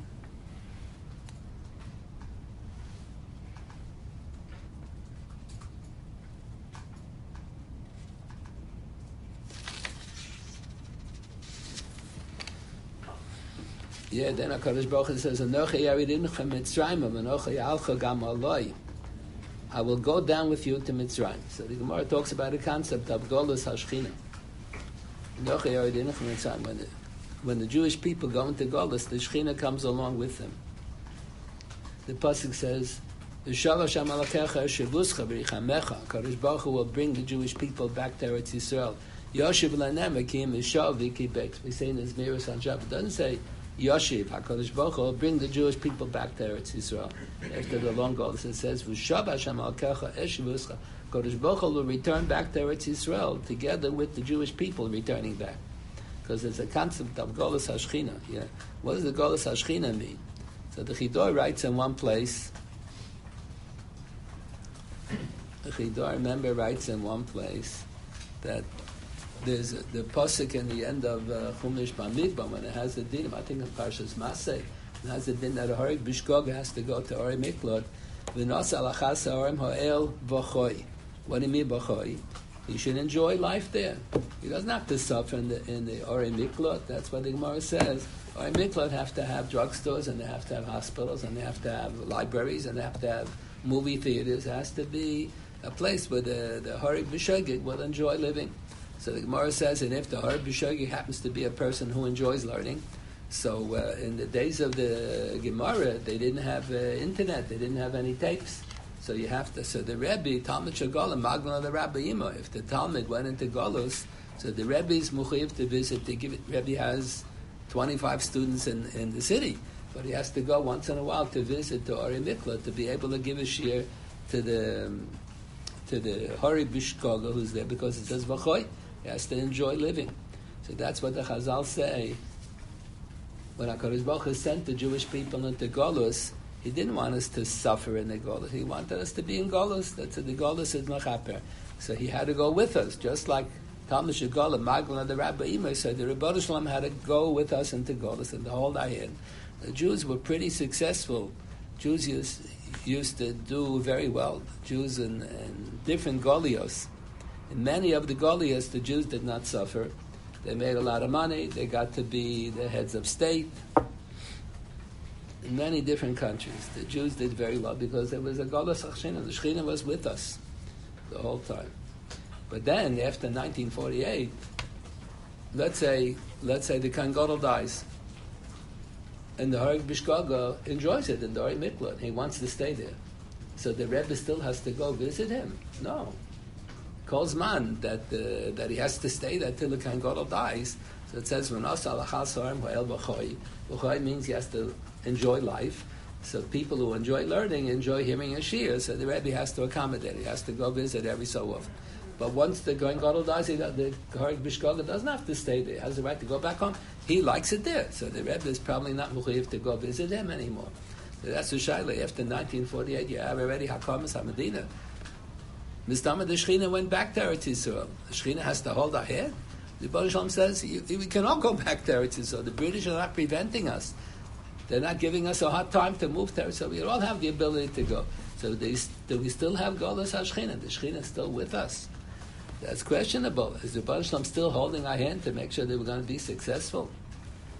Yeah, then HaKadosh Baruch Hu says, "Anochi yaridincha Mitzrayim, v'anochi yalcha gam aloi." I will go down with you to Mitzrayim. So the Gemara talks about the concept of Golus HaShechina. Anochi yaridincha Mitzrayim. When the, when the Jewish people go into Golus, the Shechina comes along with them. The pasuk says, "V'shalosh amalakecha shevuscha v'richamecha." HaKadosh Baruch Hu will bring the Jewish people back to Eretz Yisrael. Yoshiv l'nem akim ishav v'kibek. We say in the Zmiris on Shabbat. It doesn't say Yoshiv, HaKadosh Baruch Hu will bring the Jewish people back to Eretz Yisrael. After the long Golus, it says, "V'shav Hashem al-kecha eshivuscha." HaKadosh Baruch Hu will return back to Eretz Yisrael together with the Jewish people returning back. Because there's a concept of Golus HaShechina. Yeah. What does the Golus HaShechina mean? So the Chidor writes in one place, the Chidor, remember, writes in one place that there's a, the pasuk in the end of uh, Chumash Bamidbar when it has the din. I think in Parshas Masei, it has the din that a Horig Bishkog has to go to Ori Miklot. V'nos alachas ha'orim ha'el v'choi. What do you mean v'choi? He should enjoy life there. He doesn't have to suffer in the in the Ori Miklot. That's what the Gemara says. Ori Miklot have to have drugstores and they have to have hospitals and they have to have libraries and they have to have movie theaters. It has to be a place where the the Horig Bishkog will enjoy living. So the Gemara says, and if the Horig B'Shogeg happens to be a person who enjoys learning, so uh, in the days of the Gemara, they didn't have uh, internet, they didn't have any tapes. So you have to, so the Rebbe, Talmud Shagolim, Magna the Rabbi Ima, if the Talmud went into Golus, so the Rebbe is Muchayiv to visit, to give it, Rebbe has twenty-five students in, in the city, but he has to go once in a while to visit the Ori Mikla, to be able to give a shir to the, um, to the Horig B'Shogeg who's there, because it says V'choi. He has to enjoy living. So that's what the Chazal say. When HaKadosh Baruch Hu sent the Jewish people into Golus, he didn't want us to suffer in the Golus. He wanted us to be in Golus. That's the Golus is Mechaper. So he had to go with us, just like Talmud Shagolim, Magna the Rabbi Ima said, the Rebbe Shalom had to go with us into Golus and to hold our hand. The Jews were pretty successful. Jews used, used to do very well. Jews in, in different Golios. In many of the Goliaths, the Jews did not suffer. They made a lot of money. They got to be the heads of state. In many different countries, the Jews did very well because there was a Golus HaShechina. The Shechina was with us the whole time. But then, after nineteen forty-eight, let's say let's say the Kohen Gadol dies, and the Horig B'Shogeg enjoys it in the Ori Miklot. He wants to stay there. So the Rebbe still has to go visit him? No. Calls man that uh, that he has to stay there till the Kohen Gadol dies. So it says v'nos alachas ha'orim ha'el v'choi. V'choi means he has to enjoy life. So people who enjoy learning enjoy hearing a shir. So the Rebbe has to accommodate. He has to go visit every so often. But once the Kohen Gadol dies, he, the Horig B'Shogeg doesn't have to stay there. He has the right to go back home. He likes it there. So the Rebbe is probably not mechuyev to go visit him anymore. So that's the shaila. After nineteen forty-eight, you have already Hakamas HaMedina. Mistama, the Shechina went back to Eretz Yisrael. The Shechina has to hold our head. The Baruch Shalom says, you, we can all go back to Eretz Yisrael. The British are not preventing us. They're not giving us a hard time to move to Eretz Yisrael. We all have the ability to go. So they, do we still have Golus HaShechina? The Shechina is still with us. That's questionable. Is the Baruch Shalom still holding our hand to make sure that we're going to be successful?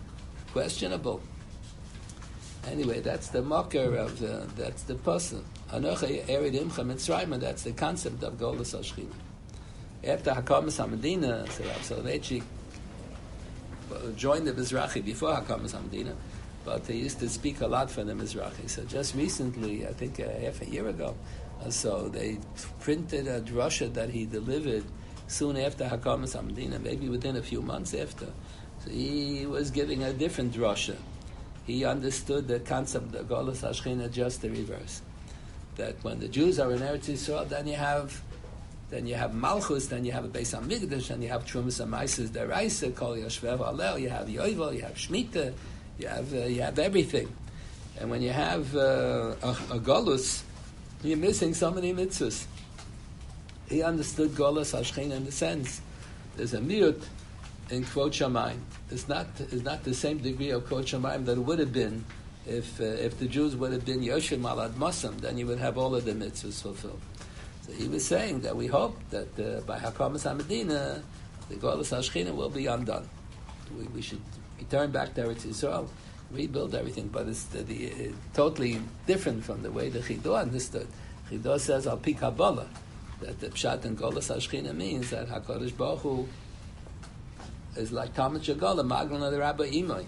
questionable. Anyway, that's the mocker of the, that's the puzzle. Anochi erid imcha mitzrayim, that's the concept of Golus Hashchina. After Hakamas Hamadina, so Rav Soloveitchik joined the Mizrahi before Hakamas Hamadina, but they used to speak a lot for the Mizrahi. So just recently, I think uh, half a year ago, uh, so they printed a drasha that he delivered soon after Hakamas Hamadina, maybe within a few months after. So he was giving a different drasha. He understood the concept of Golus Hashchina just the reverse. That when the Jews are in Eretz Yisrael, then you have then you have Malchus, then you have a Beis Hamikdash, and you have Trumas Amaises Deraisa, Kol Yoshvev Alel, you have Yovel, you have Shemitah, you have uh, you have everything. And when you have uh, a, a Golus, you're missing so many mitzvahs. He understood Golus Hashchina in the sense there's a miut in Kvod Shamayim. It's not it's not the same degree of Kvod Shamayim that it would have been if uh, if the Jews would have been Yoshim Alad Masam, then you would have all of the mitzvahs fulfilled. So he was saying that we hope that uh, by Hakamas Hamadina, the Golus Hashchina will be undone. We, we should return back to Eretz Yisrael, rebuild everything, but it's the, the, uh, totally different from the way the Chido understood. Chido says Al Pi Kabbalah that the Pshat and Golus Hashchina means that HaKadosh Baruch Hu is like Talmud Shagala, Maglan of the Rabbi Imai.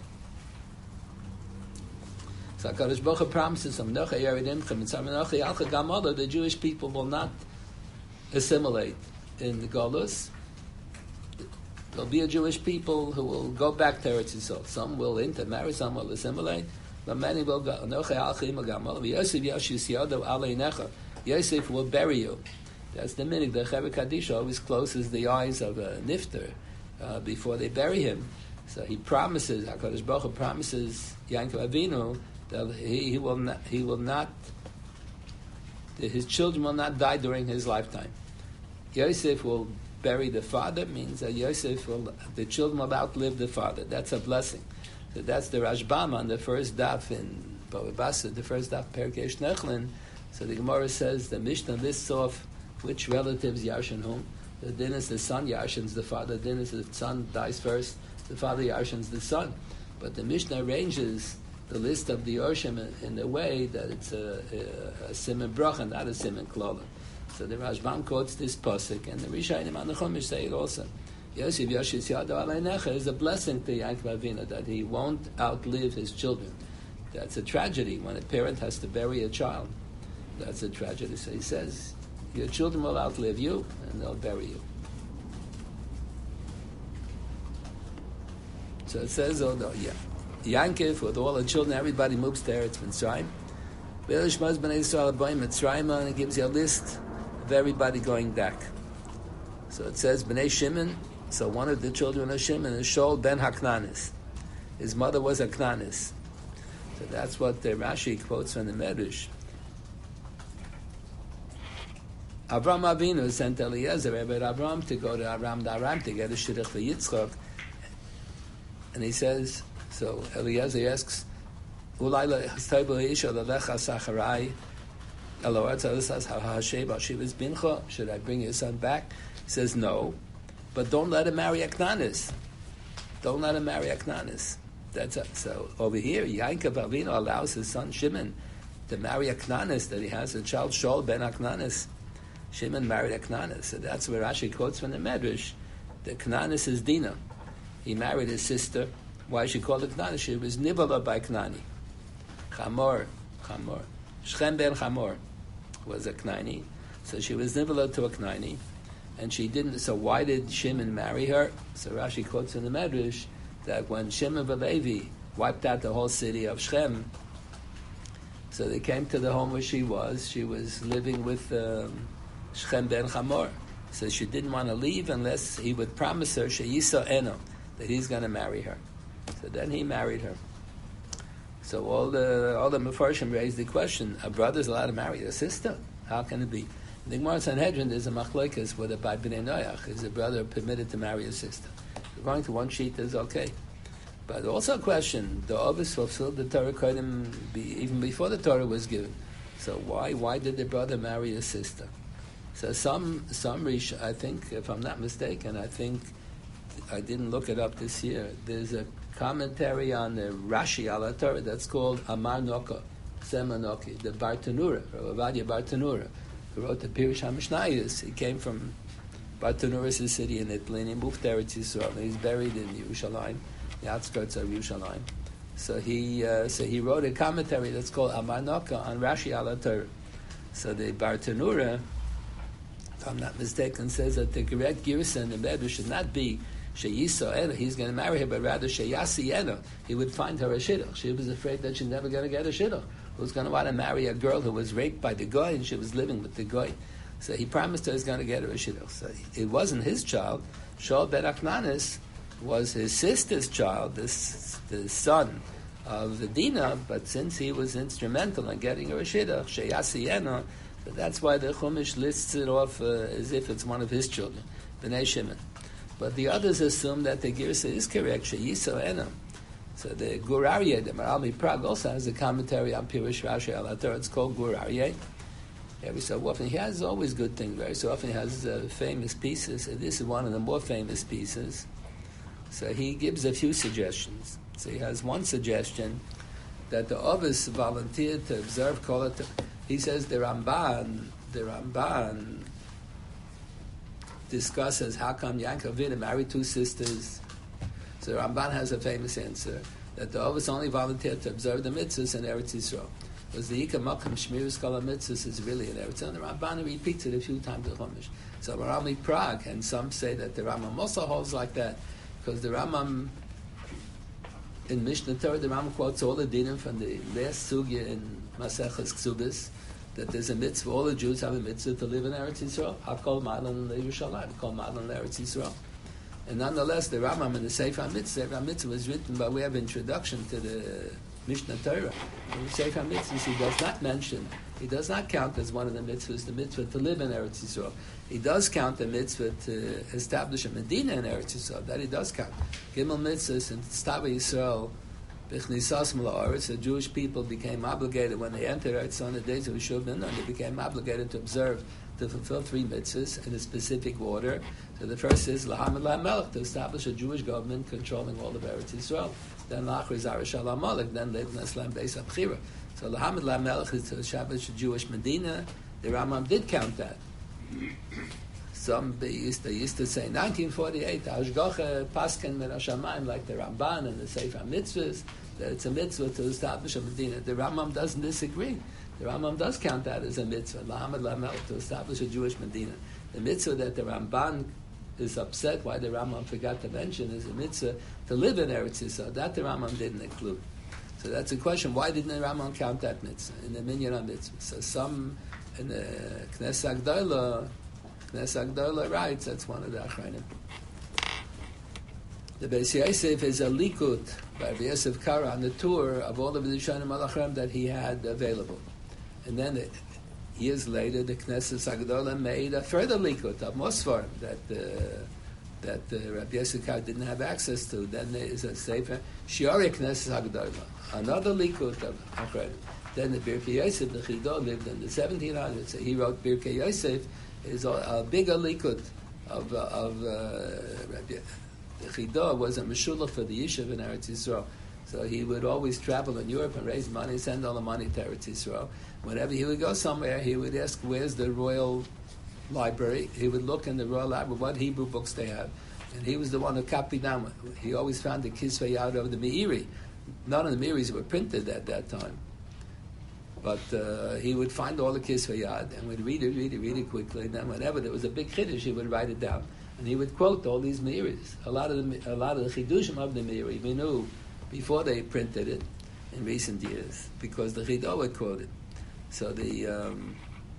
So HaKadosh Baruch Hu promises him, the Jewish people will not assimilate in the Golus. There'll be a Jewish people who will go back to Eretz Yisrael. Some will intermarry, some will assimilate, but many will go. Yosef will bury you. That's the minute. The Cheved Kadisha always closes the eyes of a nifter uh, before they bury him. So he promises, HaKadosh Baruch Hu promises Yankov Avinu that he, he will not, he will not, his children will not die during his lifetime. Yosef will bury the father, means that Yosef will, the children will outlive the father. That's a blessing. So that's the Rashbam on the first daf in Bava Basra, the first daf Perkei Shnechlin. So the Gemara says the Mishnah lists off which relatives Yarshin whom. The din is the son Yarshins the father. The din is the son dies first. The father Yarshins the son. But the Mishnah arranges the list of the Yorshim in, in a way that it's a, a, a Siman Bracha, not a Siman Klola. So the Rashbam quotes this pasuk, and the Rishonim and the Chumash say it also. Yosef Yoshis Yado Aleinecha is a blessing to Yaakov Avinu that he won't outlive his children. That's a tragedy when a parent has to bury a child. That's a tragedy. So he says, your children will outlive you, and they'll bury you. So it says, oh no, yeah. Yankiv, with all the children, everybody moves to Eretz Mitzrayim. V'elishmaz b'nei Yisrael b'nei Mitzrayim, and it gives you a list of everybody going back. So it says, B'nei Shimon, so one of the children of Shimon is Shaul ben Haknanis. His mother was Haknanis. So that's what the Rashi quotes from the Medrash. Avram Avinu sent Eliezer, Rebbe Avram, to go to Aram Daram to get a shidduch for Yitzchak. And he says, so Eliezer asks, Ulai l'chastaybu isha l'lecha sacharai Eloah says, Ha-ha-sheba shivas bincha, should I bring your son back? He says, no, but don't let him marry Aknanis. Don't let him marry Aknanis. That's a, so over here, Yaakov Avinu allows his son Shimon to marry Aknanis, that he has a child, Shaul ben Aknanis. Shimon married Aknanis. So that's where Rashi quotes from the Medrash, that Aknanis is Dinah. He married his sister. Why is she called Aknanis? She was Nibala by Knani. Chamor, Chamor. Shchem ben Chamor was a Knani. So she was Nibala to a Knani. And she didn't, so why did Shimon marry her? So Rashi quotes in the Medrash that when Shimon ben Levi wiped out the whole city of Shechem, so they came to the home where she was. She was living with um, Shechem ben Chamor. So she didn't want to leave unless he would promise her, Sheyisa Eno, that he's going to marry her. So then he married her. So all the all the Mefarshim raised the question: a brother's allowed to marry a sister? How can it be? In the Gemara Sanhedrin, there's a machlokes whether by Bnei Noach is a brother permitted to marry a sister. Going to one sheet is okay, but also a question: the Ovis fulfilled the Torah Kodim be, even before the Torah was given. So why why did the brother marry a sister? So some some Rish, I think, if I'm not mistaken, I think I didn't look it up this year. There's a commentary on the Rashi al Torah that's called Amar Noka, Semanoki, the Bartanura, Ravadia Bartanura, who wrote the Pirush HaMishnayos. He came from Bartanura, is a city in Italy, and he moved to Eretz Yisrael. He's buried in Yerushalayim, the outskirts of Yerushalayim. So he uh, so he wrote a commentary that's called Amar Noka on Rashi al Torah. So the Bartanura, if I'm not mistaken, says that the correct Girsa in the Medrash should not be Sheyisa Ena, he's going to marry her, but rather Sheyasi Ena, he would find her a shidduch. She was afraid that she's never going to get a shidduch. Who's going to want to marry a girl who was raped by the guy and she was living with the guy? So he promised her he's going to get her a shidduch. So it wasn't his child. Shaul ben Aknanis was his sister's child, this the son of Dinah, but since he was instrumental in getting her a shidduch, Sheyasi Ena, but that's why the Chumash lists it off uh, as if it's one of his children, Bnei Shimon. But the others assume that the Girsa is correct, Sheyiso Ena. So the Gur Aryeh, the Maral MiPrague, also has a commentary on Pirush Rashi al Torah. It's called Gur Aryeh. Every so often, he has always good things. Very so often, he has uh, famous pieces. And this is one of the more famous pieces. So he gives a few suggestions. So he has one suggestion that the Ovis volunteered to observe Kol HaTorah. He says the Ramban, the Ramban discusses how come Yaakov Avinu married two sisters. So Ramban has a famous answer that the Ovis only volunteered to observe the mitzvahs in Eretz Yisrael. Because the Ika Makam Shmiras Kol HaMitzvahs is really in Eretz Yisrael. The Ramban repeats it a few times in Chumash. So Maral MiPrague, and some say that the Rambam also holds like that, because the Rambam in Mishnah Torah, the Rambam quotes all the dinim from the last sugya in Maseches Ksubis, that there's a mitzvah, all the Jews have a mitzvah to live in Eretz Yisrael. Hakol Ma'alan Yerushalayim, Hakol Ma'alan Eretz Yisrael. And nonetheless, the Rambam in the Sefer HaMitzvah, Sefer HaMitzvah was written by way of introduction to the Mishnah Torah. In the Sefer HaMitzvah, he does not mention, he does not count as one of the mitzvahs, the mitzvah to live in Eretz Yisrael. He does count the mitzvah to establish a Medina in Eretz Yisrael. That he does count. Gimel mitzvahs in Stava Yisrael, the Jewish people became obligated when they entered Eretz on the days of Shuvin, and they became obligated to observe, to fulfill three mitzvahs in a specific order. So the first is Lahamad LaMelech, to establish a Jewish government controlling all of Eretz Yisrael. Then Lachar is Arishal HaMelech, then Lev Neslam Beis HaBchira. So Lahamad LaMelech is to establish a Jewish Medina. The Rambam did count that. Some they used, they used to say nineteen forty-eight Hashgacha Pasken Min HaShamayim, like the Ramban and the Sefer HaMitzvahs, that it's a mitzvah to establish a Medina. The Rambam doesn't disagree. The Rambam does count that as a mitzvah, Lahamad LaMelech, to establish a Jewish Medina. The mitzvah that the Ramban is upset why the Rambam forgot to mention is a mitzvah to live in Eretz Yisrael. That the Rambam didn't include. So that's a question, why didn't the Rambam count that mitzvah in the Minyan HaMitzvah? So some in the Knesset Agdola, Knesset Agdola writes, that's one of the Achrayim. The Beis Yosef is a likut by Rabbi Yosef Kara on the tour of all of the Rishonim Malachim that he had available. And then the, years later, the Knesset Agdola made a further likut of Mosfar that uh, that uh, Rabbi Yosef Kara didn't have access to. Then there is a Sefer Shiori Knesset Agdola, another likut of Achrayim. Then the Birkei Yosef, the Chido, lived in the seventeen hundreds. So he wrote Birkei Yosef, is a, a bigger likut of, uh, of uh, Rabbi The Chido was a meshulach for the Yishuv in Eretz Yisrael. So he would always travel in Europe and raise money, send all the money to Eretz Yisrael. Whenever he would go somewhere, he would ask, where's the royal library? He would look in the royal library, what Hebrew books they have. And he was the one who copied down. He always found the Kisvei Yad of the Meiri. None of the Meiris were printed at that time. But uh, he would find all the Kisvei Yad and would read it, read it, read it quickly. And then whenever there was a big Kiddush, he would write it down. And he would quote all these Meiris. A lot of the, a lot of the Chidushim of the Meiri, we knew before they printed it in recent years, because the Chido would quote it. So the... Um,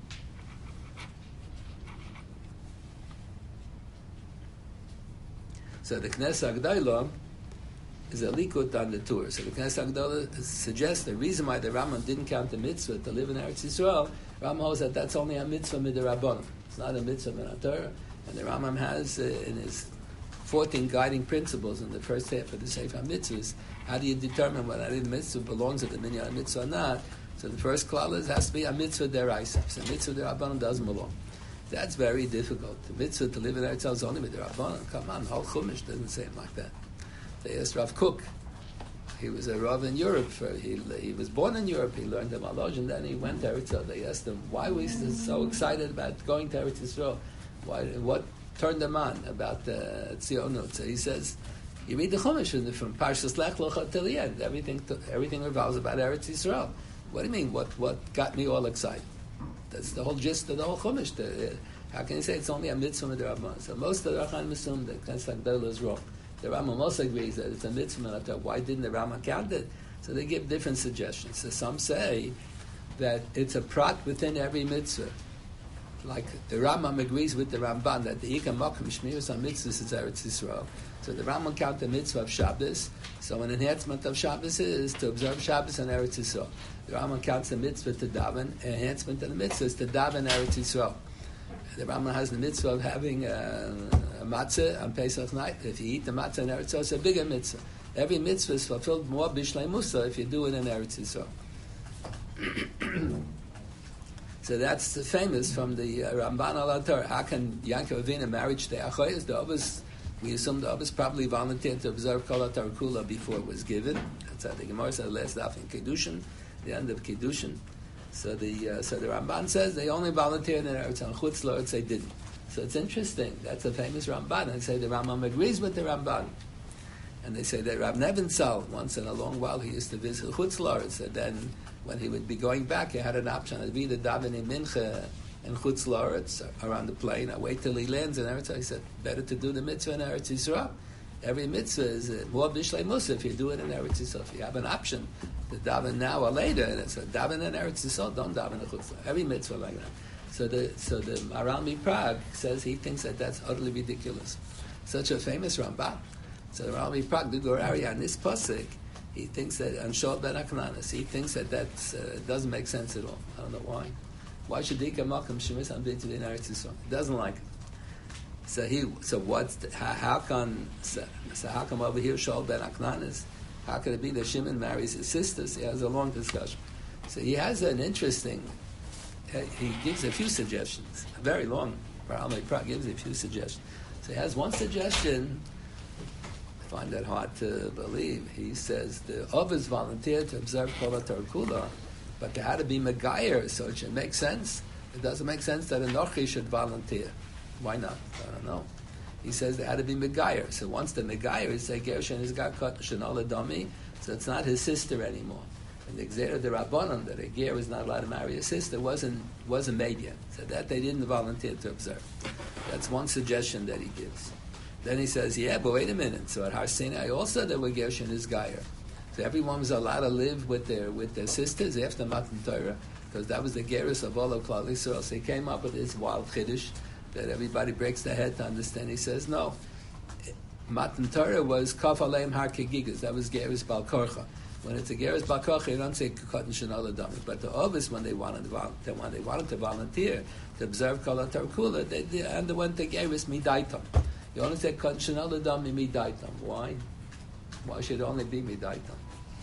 so the Knesset Agdola is a likut on the tour. So the Knesset Agdola suggests the reason why the Rambam didn't count the mitzvah to live in Eretz Yisrael, Rambam holds that that's only a mitzvah midrabanan. It's not a mitzvah min Torah. And the Rambam has uh, in his fourteen guiding principles in the first half of the Sefer HaMitzvahs, how do you determine whether a mitzvah belongs to the minyan mitzvah or not? So the first klal is has to be a mitzvah deraisa. So a mitzvah derabanan doesn't belong. That's very difficult. The mitzvah to live in Eretz Yisrael is only with the Rabbanan. Come on, whole Chumash doesn't say it like that. They asked Rav Kook. He was a Rav in Europe. For, he, he was born in Europe. He learned the Maloj, and then he went to Eretz Yisrael. They asked him, why was he so excited about going to Eretz Yisrael? Why, what turned him on about the Tzionut? So he says, you read the Chumash from Parshas Lech Lecha till the end. Everything, everything revolves about Eretz Yisrael. What do you mean? What what got me all excited? That's the whole gist of the whole Chumash. The, how can you say it's only a mitzvah with the Rabban? So most of the Rachan assume that Knesset Gdola is wrong. The Rambam also agrees that it's a mitzvah. Why didn't the Rambam count it? So they give different suggestions. So some say that it's a prat within every mitzvah. Like the Rambam agrees with the Ramban that the Ikam Makom Shmiras on mitzvahs is Eretz Yisrael. So the Rambam count the mitzvah of Shabbos. So an enhancement of Shabbos is to observe Shabbos on Eretz Yisrael. The Rambam counts the mitzvah to daven. Enhancement of the mitzvah is to daven Eretz Yisrael. The Rambam has the mitzvah of having a, a matzah on Pesach night. If you eat the matzah in Eretz Yisrael, it's a bigger mitzvah. Every mitzvah is fulfilled more bishlei musa if you do it in Eretz Yisrael. So that's the famous from the uh, Ramban al Torah. How can Yaakov Avinu marry Shtei Achoyos? The others, we assume the others probably volunteered to observe Kol HaTorah Kula before it was given. That's how the Gemara said the last daf in Kiddushin, the end of Kiddushin. So the uh, so the Ramban says they only volunteered in Eretz on Chutz La'aretz they didn't. So it's interesting. That's a famous Ramban. And they say the Rambam agrees with the Ramban. And they say that Rav Nebenzahl, once in a long while, he used to visit Chutz La'aretz, and then when he would be going back, he had an option. I'd be the daven in Mincha in Chutz La'aretz around the plane. I wait till he lands in Eretz Yisrael. He said, better to do the mitzvah in Eretz Yisrael. Every mitzvah is uh, more bishlei musa if you do it in Eretz Yisrael. If you have an option to daven now or later, and it's a daven in Eretz Yisrael, don't daven in Chutz La'aretz. Every mitzvah like that. So the so the Maharal Prague says he thinks that that's utterly ridiculous. Such a famous Rambam. So the Maharal Prague, the Gorari, on this pasuk, he thinks that on Shaul ben Aknanis, he thinks that that uh, doesn't make sense at all. I don't know why. Why should Dika Malkam Shemis on Beit in Eretz Yisrael? He doesn't like it. So he, so what's the, how, how can so, so how come over here Shaul ben Aknanis? How could it be that Shimon marries his sisters? He has a long discussion. So he has an interesting. He gives a few suggestions. A very long. Maharal Prague gives a few suggestions. So he has one suggestion. I find that hard to believe. He says the others volunteered to observe Kol HaTorah Kula, but they had to be Megayer, so it should make sense. It doesn't make sense that a Nochi should volunteer. Why not? I don't know. He says they had to be Megayer. So once the Megayer is a Gershon is got cut Shenol Adami, so it's not his sister anymore. And the Gzera de Rabbanon that a Ger is not allowed to marry a sister wasn't wasn't made yet. So that they didn't volunteer to observe. That's one suggestion that he gives. Then he says, yeah, but wait a minute. So at Har Sinai also there were Gershon is Gayer. So everyone was allowed to live with their with their sisters after Matan Torah, because that was the Gerus of all of Klal Yisrael. So he came up with this wild Chiddush that everybody breaks their head to understand. He says, no, Matan Torah was Kaf Aleim Har Kegigas. That was Gerus Bal Korcha. When it's a Gerus Bal Korcha, you don't say Katan Shenol Adami. But the Ovis, when they wanted to, when they wanted to volunteer to observe Kol HaTorah Kula, they, they underwent the Gerus Midaitam. You only say Katan Shenol Adami Midaitam. Why? Why should it only be Midaitam?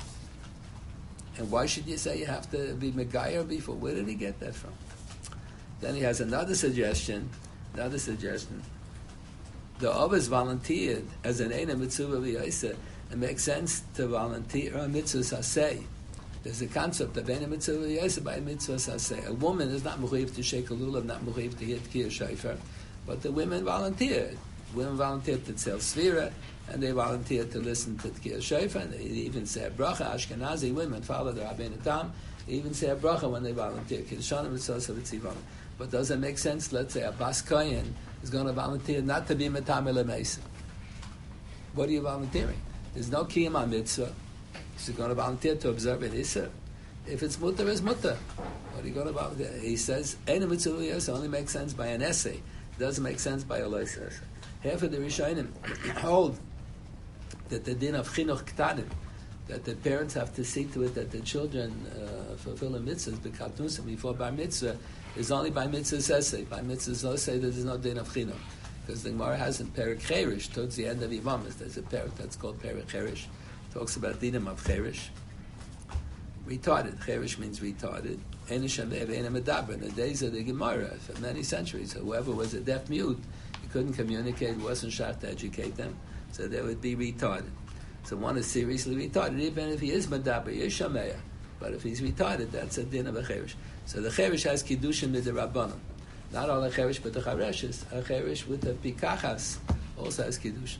And why should you say you have to be Megayer before? Where did he get that from? Then he has another suggestion. Another suggestion. The others volunteered as an Eina Mitzvah V'Yoseh. It makes sense to volunteer on Mitzvah Saseh. There's a concept of Eina Mitzvah V'Yoseh by Mitzvah Saseh. A woman is not mechuyev to shake a lulav, not mechuyev to hit kiyah shayfer, but the women volunteered. Women volunteered to tell Sfira, and they volunteered to listen to Tkir Shofar, and they even say a bracha. Ashkenazi women follow the Rabbeinu Tam, they even say a bracha when they volunteer. Kiddushanim v'tzosa v'tzivonim. But does it make sense? Let's say a Bas Kohen is going to volunteer not to be Metameh L'Meisa. What are you volunteering? There's no Kiyum on Mitzvah. He's going to volunteer to observe it Isser. If it's Mutter, it's Mutter. What are you going to volunteer? He says, Eina Mitzvah V'Yoseh only makes sense by an essay. It doesn't make sense by a Lois essay. Half of the Rishonim hold that the din of chinuch ktanim, that the parents have to see to it that the children uh, fulfill the mitzvahs b'katnusim before bar mitzvah is only by mitzvahs essay. By mitzvahs essay there is no din of chinuch, because the Gemara has in Perek Cherish towards the end of Yivamis. There's a perek that's called Perek Cherish, talks about dinim of cherish. Retarded. Cherish means retarded. In the days of the Gemara, for many centuries, whoever was a deaf mute, he couldn't communicate, wasn't shot to educate them, so they would be retarded. So one is seriously retarded, even if he is Medaber, he is Shameya. But if he's retarded, that's a din of a Cherish. So the Cherish has Kiddushin with the Rabbanon. Not all the Cherish, but the Chareshes. A Cherish with the Pikachas also has Kiddushin.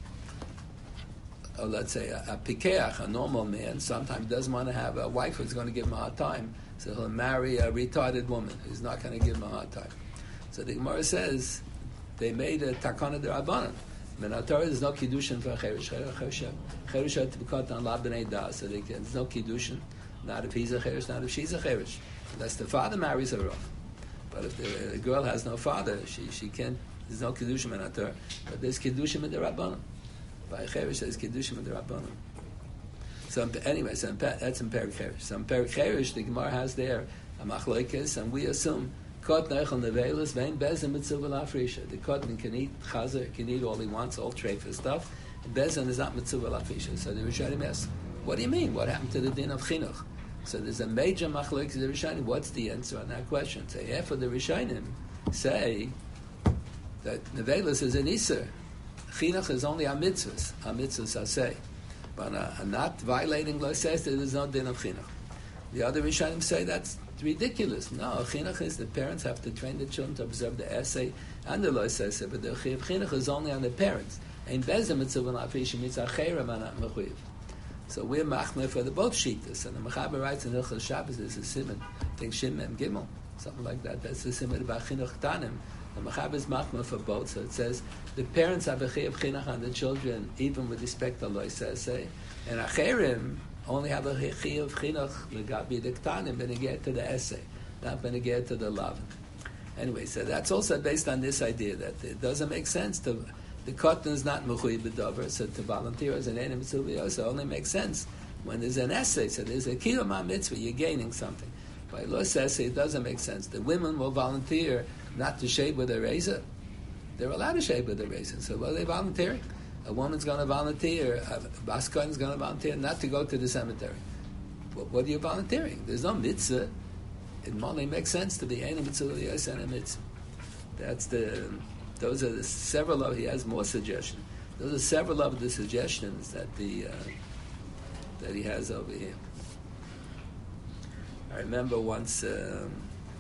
Or let's say a, a Pikeach, a normal man, sometimes doesn't want to have a wife who's going to give him a hard time. So he'll marry a retarded woman who's not going to give him a hard time. So the Gemara says they made a takana de Rabbanan. In our Torah, there's no kiddushin for a cherish. Cherish had to be caught on la b'nei da, so they can, there's no kiddushin. Not if he's a cherish, not if she's a cherish. Unless the father marries her off. But if the, the girl has no father, she she can't. There's no kiddushin in our Torah. But there's kiddushin in the Rabbanan. By cherish, there's kiddushin in the Rabbanan. So anyway, so that's in Perik Cherish. So in Perik Cherish, the Gemara has there a machlokes, and we assume kot neichel nevelis vein bezin mitzvah lafrisha. The kotten can eat chazer, can eat all he wants, all treifa stuff. And bezin is not mitzvah lafrisha. So the Rishonim ask, what do you mean? What happened to the din of chinuch? So there's a major machlokes of the Rishonim. What's the answer on that question? So half of the Rishonim say that nevelis is an iser. Chinuch is only a mitzvahs, a mitzvahs aseh. But uh, not violating law says that there's no din of chinuch. The other Rishonim say that's ridiculous. No, chinuch is the parents have to train the children to observe the essay and the law says it, but the chinuch is only on the parents. Ein bezem mitzvah la'afisha mitzvah chayra manat mechuyev. So we're machmer for the both shitas. And the Mechaber writes in Hilchos Shabbos, there's a simon, I think Shin Mem Gimel, something like that. That's the simon about chinuch tanim. The Mechaber is machmer for both. So it says the parents have a chiyuv chinuch on the children, even with respect to lo say, and acherim only have a chiyuv chinuch legabi the ktanim beneged to the essay, not beneged to the lavin. Anyway, so that's also based on this idea that it doesn't make sense to the cotton is not mechuyev b'dover, so to volunteer as an enem mitzvah also only makes sense when there's an essay. So there's a kiyum mitzvah, you're gaining something. By lo essay, it doesn't make sense. The women will volunteer not to shave with a razor. They're allowed to shave with a razor. So what are they volunteering? A woman's going to volunteer, a Baskoin is going to volunteer not to go to the cemetery. What, what are you volunteering? There's no mitzvah. It only makes sense to be any mitzvah yes and a mitzvah. That's the. Those are the several of. He has more suggestions. Those are several of the suggestions that the uh, that he has over here. I remember once. Um,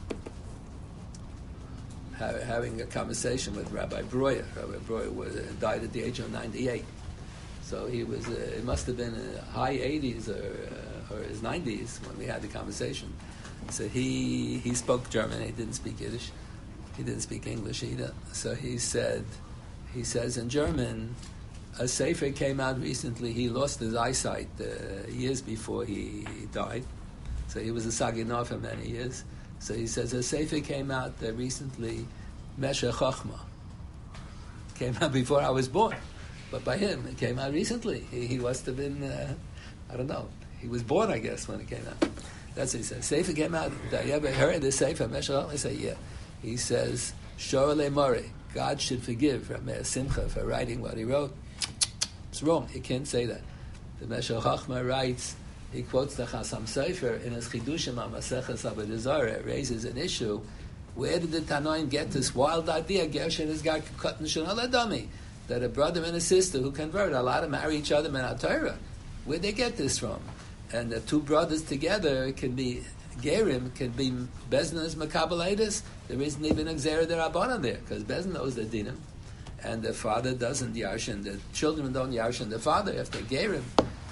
having a conversation with Rabbi Breuer. Rabbi Breuer was, uh, died at the age of ninety-eight. So he was, uh, it must have been in the high eighties or, uh, or his nineties when we had the conversation. So he he spoke German, he didn't speak Yiddish. He didn't speak English either. So he said, he says in German, a sefer came out recently, he lost his eyesight uh, years before he, he died. So he was a Saginor for many years. So he says, a sefer came out uh, recently, Meshech Chochma. Came out before I was born. But by him, it came out recently. He, he must have been, uh, I don't know, he was born, I guess, when it came out. That's what he says. Sefer came out, you ever heard the sefer, Meshech Chochma? I say, yeah. He says, Shor le Mori, God should forgive Rameir Simcha for writing what he wrote. It's wrong, you can't say that. The Meshech Chochma writes, he quotes the Chasam Sofer in his Chidushim on Maseches Avodah Zarah, raises an issue. Where did the Tanoim get this wild idea, Gershon is got cutting Shonal Adami, that a brother and a sister who convert are allowed to marry each other in Torah? Where'd they get this from? And the two brothers together can be Gerim, can be Beznas Makabalatus. There isn't even a Xera de Rabbanan there, because Bezna knows the Dinim, and the father doesn't Yarshin, the children don't Yarshin the father if they're Gerim.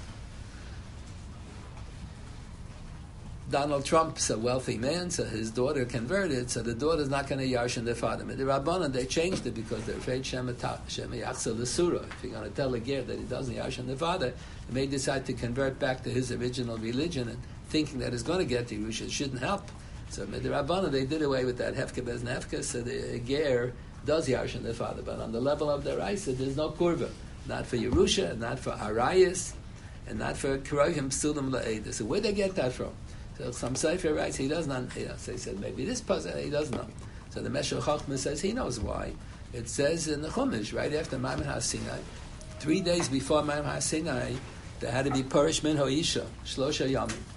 Donald Trump's a wealthy man, so his daughter converted, so the daughter's not going to yarshin their father. But the Rabbanan, they changed it because they're afraid Shema Yachsa L'Sura. If you're going to tell a ger that he doesn't yarshin their father, he may decide to convert back to his original religion and thinking that it's going to get to Yerusha. It shouldn't help. So the Rabbanan, they did away with that Hefka Bez Nefka, so the ger does yarshin their father. But on the level of the Raisa, there's no kurva. Not for Yerusha, not for Arayas, and not for Kirohim Psulim La'eda. So where'd they get that from? So some Sefer writes he doesn't know. You know, so he said maybe this puzzle he doesn't know. So the Meshech Chochma says he knows why. It says in the Chumash right after Maimon HaSinai, three days before Maimon HaSinai, there had to be Parish Min Hoisha Shlosha Yamim,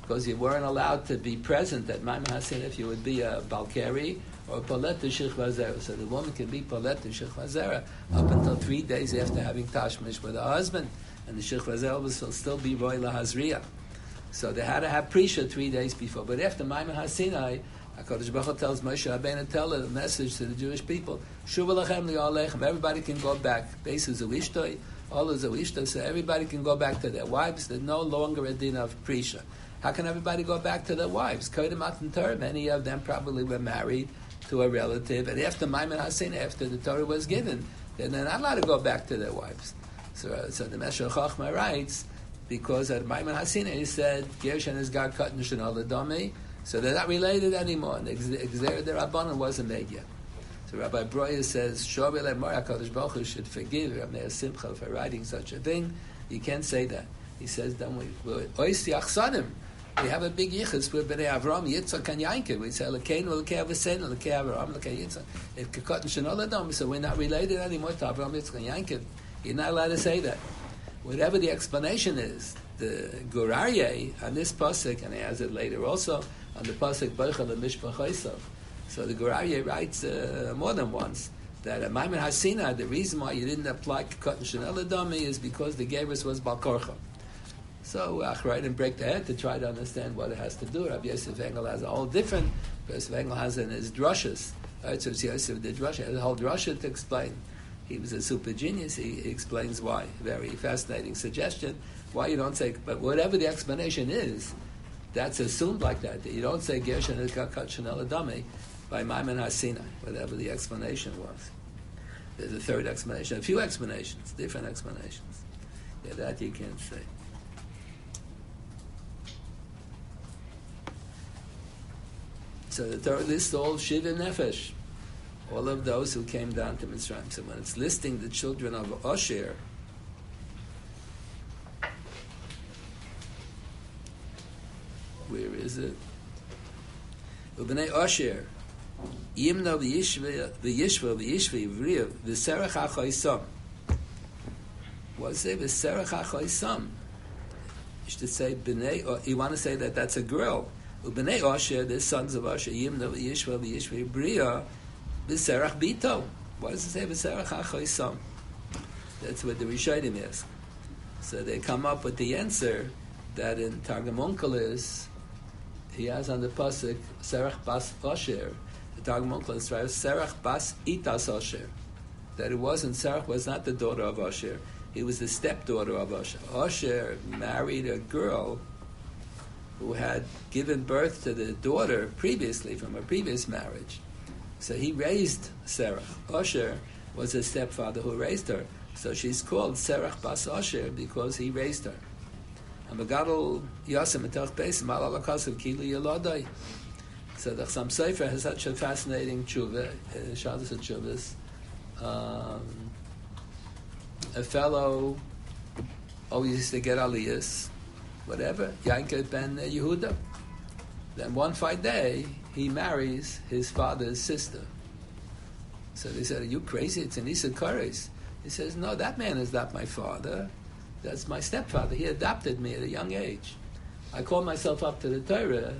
because you weren't allowed to be present at Maimon Hasin if you would be a Balkari or a Palet Shich Vazera. So the woman can be Palet Shich Vazera up until three days after having Tashmish with her husband, and the Shich Vazera will still be Roy Lahazriya. So they had to have Prisha three days before. But after Maimon Hasinai, HaKadosh Baruch Hu tells Moshe Rabbeinu, tell a message to the Jewish people, Shuva Lachem Li'alechem, everybody can go back. Beis Zuishtoi, all is Zuishtoi, so everybody can go back to their wives. There's no longer a din of Prisha. How can everybody go back to their wives? Kodem Matan Torah, many of them probably were married to a relative, and after Maimon Hasin, after the Torah was given, then they're not allowed to go back to their wives. So, so the Meshech Chochmah writes, because at Maimon Hasin he said, Gershon is God cut and Shenol Adami, so they're not related anymore. And the Gzera de Rabbanan wasn't made yet. So Rabbi Breuer says, Shobel Emor HaKadosh Baruch Hu should forgive Rabbi Simcha for writing such a thing. You can't say that. He says, then we, Ois Yachsanim, we have a big yichus with Bnei Avram, Yitzchak, and Yankov. We say, Lekeinu, Lekei Avesen, Lekei Avram, Lekei Yitzchak. If Kekot and Shenol Adami, so we're not related anymore to Avram, Yitzchak, and Yankov. You're not allowed to say that. Whatever the explanation is, the Gurarye on this pasuk, and he has it later also on the pasuk Boichel Mishpach Esav. So the Gurarye writes uh, more than once that at Maimon Hasina, the reason why you didn't apply Kekot and Shenol Adami is because the Gevrus was Balkorcha. So Achrayim and break the head to try to understand what it has to do. Rabbi Yosef Engel has a whole different. Yosef Engel has in his drushes. Right? So Yosef did drusha, has a whole drusha to explain. He was a super genius. He, he explains why. Very fascinating suggestion. Why you don't say, but whatever the explanation is, that's assumed like that. That you don't say Gershon Kakat Shenel Adami by Maimon Hasinai, whatever the explanation was. There's a third explanation. A few explanations, different explanations. Yeah, that you can't say. So the Torah lists all Shiva Nefesh, all of those who came down to Mitzrayim. So when it's listing the children of Osher, where is it? Ubnei Osher, Yimna v'yishva v'yishva v'yishva v'riya v'serach ha'choisam. What's it? V'serach ha'choisam. You should say b'nei, or you want to say that that's a girl. Ubnei Osher, the sons of Osher, Yimna v'yishva v'yishva v'riya v'serach bito. Why does it say v'serach ha'choisam? That's what the Rishonim ask. So they come up with the answer that in Targum Onkelos, he has on the pasuk Serach bas Osher. The Targum Onkelos writes Serach bas Itas Osher. That it wasn't Serach was not the daughter of Osher. He was the stepdaughter of Osher. Osher married a girl who had given birth to the daughter previously from a previous marriage. So he raised Serach. Osher was a stepfather who raised her. So she's called Serach bas Osher because he raised her. And Megadol Yosem Etach Beis Mal Alakasav Kilu Yelodai. So the Chassam Sofer has such a fascinating tshuva, Shadas Tshuvas. Um, a fellow always used to get aliyas, whatever, Yankov ben Yehuda. Then one fine day, he marries his father's sister. So they said, are you crazy? It's an Isa Kares. He says, no, that man is not my father. That's my stepfather. He adopted me at a young age. I call myself up to the Torah,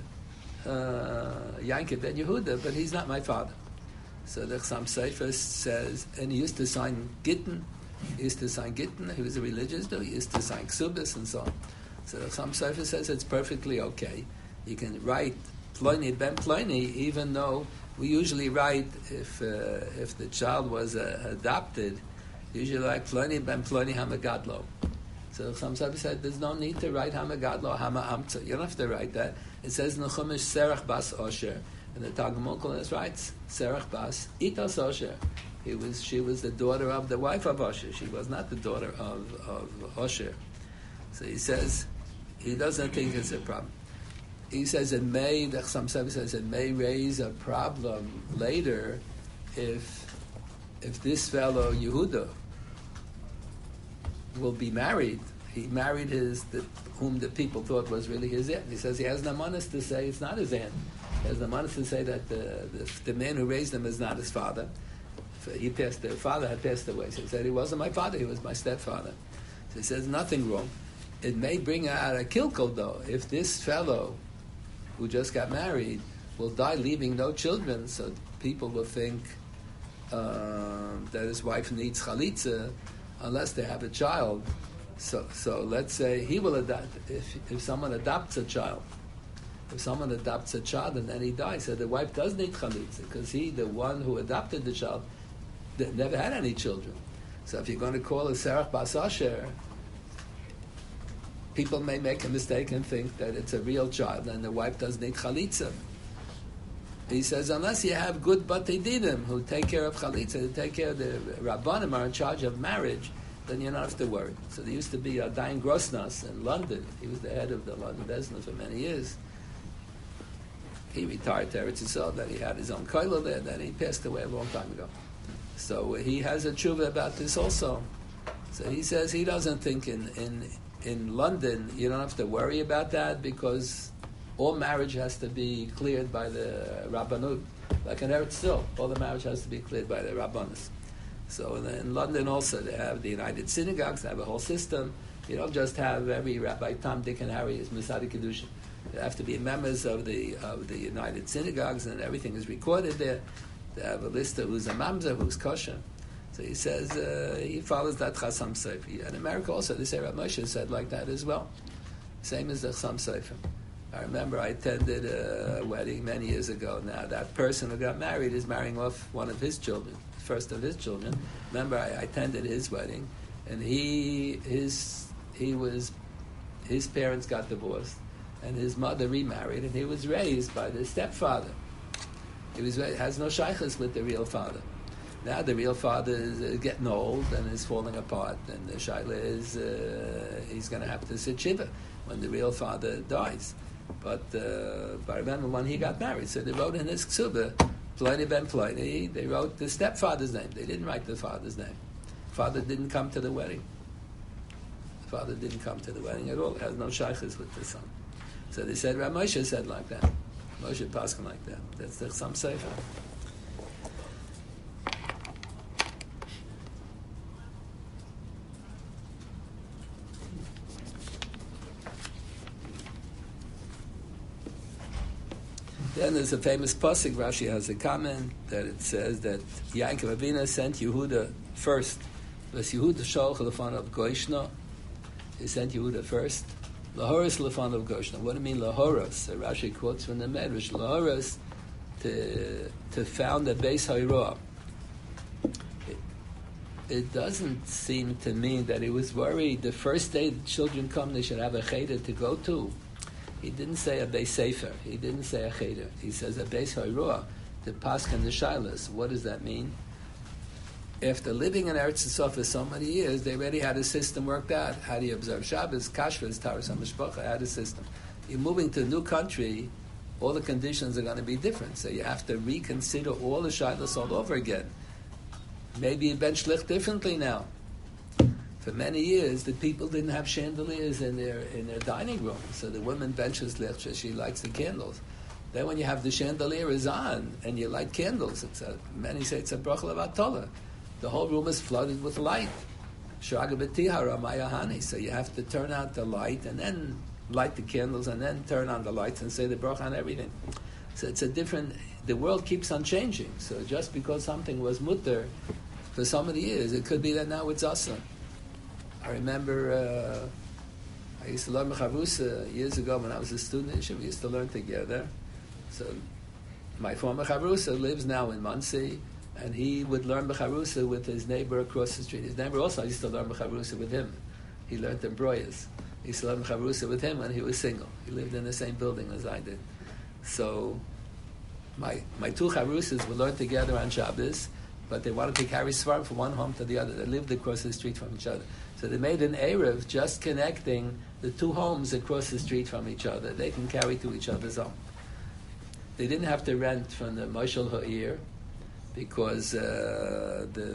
uh, Yankov ben Yehuda, but he's not my father. So the Chassam Sofer says, and he used to sign Gittin. He used to sign Gittin. He was a religious dude. He used to sign Ksubis and so on. So the Chassam Sofer says it's perfectly okay. You can write Ploni ben Ploni, even though we usually write if uh, if the child was uh, adopted, usually like Ploni ben Ploni Hamagadlo. So some Sofer said there's no need to write Hamagadlo Hama Amtza. You don't have to write that. It says in the Chumash Serach bas Osher, and the Targum Onkelos writes Serach bas Itas Osher. He was she was the daughter of the wife of Osher. She was not the daughter of of Osher. So he says he doesn't think it's a problem. He says it may, the Chassam Sofer says it may raise a problem later if if this fellow Yehuda will be married. He married his the, whom the people thought was really his aunt. He says he has no manas to say it's not his aunt. He has no manas to say that the, the the man who raised him is not his father. He passed. The father had passed away. So he said he wasn't my father. He was my stepfather. So he says nothing wrong. it may bring out a kilkel though. If this fellow who just got married will die leaving no children, so people will think uh, that his wife needs chalitza unless they have a child. So, so let's say he will adopt, if, if someone adopts a child, if someone adopts a child and then he dies, so the wife does need chalitza, because he, the one who adopted the child, never had any children. So if you're going to call a serach bas asher, people may make a mistake and think that it's a real child and the wife does need chalitza. He says, unless you have good batei dinim who take care of chalitza, who take care of the rabbanim are in charge of marriage, then you don't have to worry. So there used to be a Dayan Grosnas in London. He was the head of the London Bezdin for many years. He retired to Eretz Yisrael, then he had his own kollel there, then he passed away a long time ago. So he has a tshuva about this also. So he says he doesn't think in, in, in London you don't have to worry about that, because all marriage has to be cleared by the Rabbanut. Like in Eretz Yisrael, all the marriage has to be cleared by the Rabbanus. So in, in London also, they have the United Synagogues, they have a whole system. You don't just have every rabbi, Tom, Dick, and Harry is Masadi Kedushin. They have to be members of the of the United Synagogues, and everything is recorded there. They have a list of who's a mamzer, who's kosher. So he says, uh, he follows that Chasam Sofer. In America also, the Sarah Moshe said like that as well. Same as the Chasam Sofer. I remember I attended a wedding many years ago now. That person who got married is marrying off one of his children, first of his children. Remember, I, I attended his wedding, and he his he was his parents got divorced, and his mother remarried, and he was raised by the stepfather. He was has no shaykhs with the real father. Now the real father is uh, getting old and is falling apart, and the shaykh is uh, he's going to have to sit shiva when the real father dies. But uh, but I remember when he got married, so they wrote in his ksuba, Pliny ben Pliny, they wrote the stepfather's name. They didn't write the father's name. Father didn't come to the wedding. The father didn't come to the wedding at all. It has no shaykhs with the son. So they said, Rav Moshe said like that. Moshe Paskin like that. That's the Chasam Sofer. Then there's a famous pasuk. Rashi has a comment that it says that Yaakov Avinu sent Yehuda first. Was Yehuda sholch lefan of Goishna? He sent Yehuda first. Lahoros lefan of Goishna. What do you mean lahoros? So Rashi quotes from the Medrash lahoros to to found a Beis Hayroah. It, it doesn't seem to me that he was worried the first day the children come they should have a cheder to go to. He didn't say a Beis Sefer. He didn't say a cheder. He says a Beis Hayroah to paskin the shilas. What does that mean? After living in Eretz Yisrael for so many years, they already had a system worked out. How do you observe Shabbos, Kashrus, Taras HaMishpacha? Had a system. You're moving to a new country, all the conditions are going to be different. So you have to reconsider all the shilas all over again. Maybe you bench shlich differently now. For many years, the people didn't have chandeliers in their in their dining room, so the woman benches licht. She lights the candles. Then, when you have the chandelier is on and you light candles, it's a, many say it's a bracha levatala. The whole room is flooded with light. Shraga b'tihara mayahani. So you have to turn out the light and then light the candles and then turn on the lights and say the bracha on everything. So it's a different. The world keeps on changing. So just because something was mutter for so many years, it could be that now it's asa. I remember uh, I used to learn Mecharusa years ago when I was a student in Yeshiva. We used to learn together. So my former Mecharusa lives now in Monsey, and he would learn Mecharusa with his neighbor across the street. His neighbor also used to learn Mecharusa with him. He learned in Broyas. He used to learn Mecharusa with him when he was single. He lived in the same building as I did. So my my two Charusas would learn together on Shabbos, but they wanted to carry Svarim from one home to the other. They lived across the street from each other. So they made an Erev just connecting the two homes across the street from each other. They can carry to each other's home. They didn't have to rent from the Moshel Ha'ir because uh, the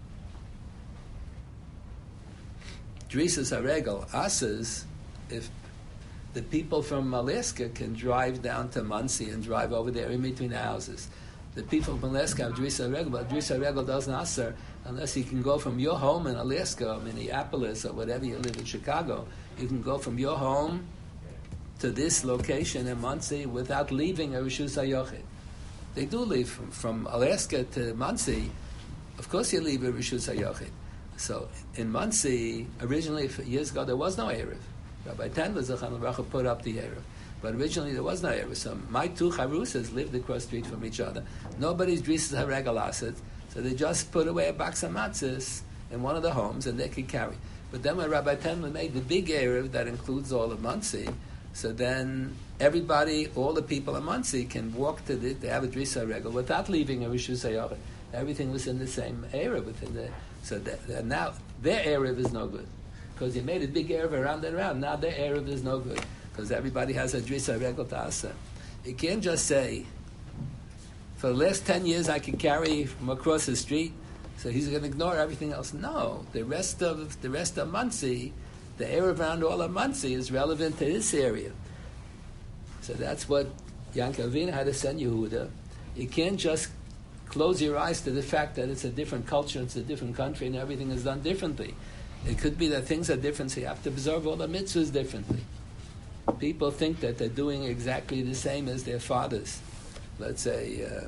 Drisas HaRegel, Asas, if the people from Alaska can drive down to Monsey and drive over there in between the houses. the people from Alaska have Drisa Regel, but Drisa Regel doesn't answer unless you can go from your home in Alaska, Minneapolis, or whatever you live in Chicago. You can go from your home to this location in Monsey without leaving a Rishus HaYochid. They do leave from, from Alaska to Monsey. Of course you leave a Rishus HaYochid. So in Monsey, originally, years ago, there was no Erev. Rabbi Tendler Zechon Lebracha put up the Erev. But originally there was no Erev. So my two Charusas lived across the street from each other. Nobody's Drisas HaRegel Asid. So they just put away a box of matzahs in one of the homes and they could carry. But then when Rabbi Tendler made the big Erev that includes all of Monsey, so then everybody, all the people in Monsey can walk to the, they have a Drisa HaRegel without leaving a Rishus HaYochid. Everything was in the same Erev within the, so that, now their Erev is no good. Because you made a big Erev around and around, now their Erev is no good. Because everybody has a Drisa HaRegel to Asa. You can't just say, for the last ten years I can carry from across the street, so he's going to ignore everything else. No, the rest of the rest of Monsey, the Erev around all of Monsey is relevant to this area. So that's what Yankov Avinu had to send Yehuda. You can't just close your eyes to the fact that it's a different culture, it's a different country, and everything is done differently. It could be that things are different, so you have to observe all the mitzvahs differently. People think that they're doing exactly the same as their fathers. Let's say, uh,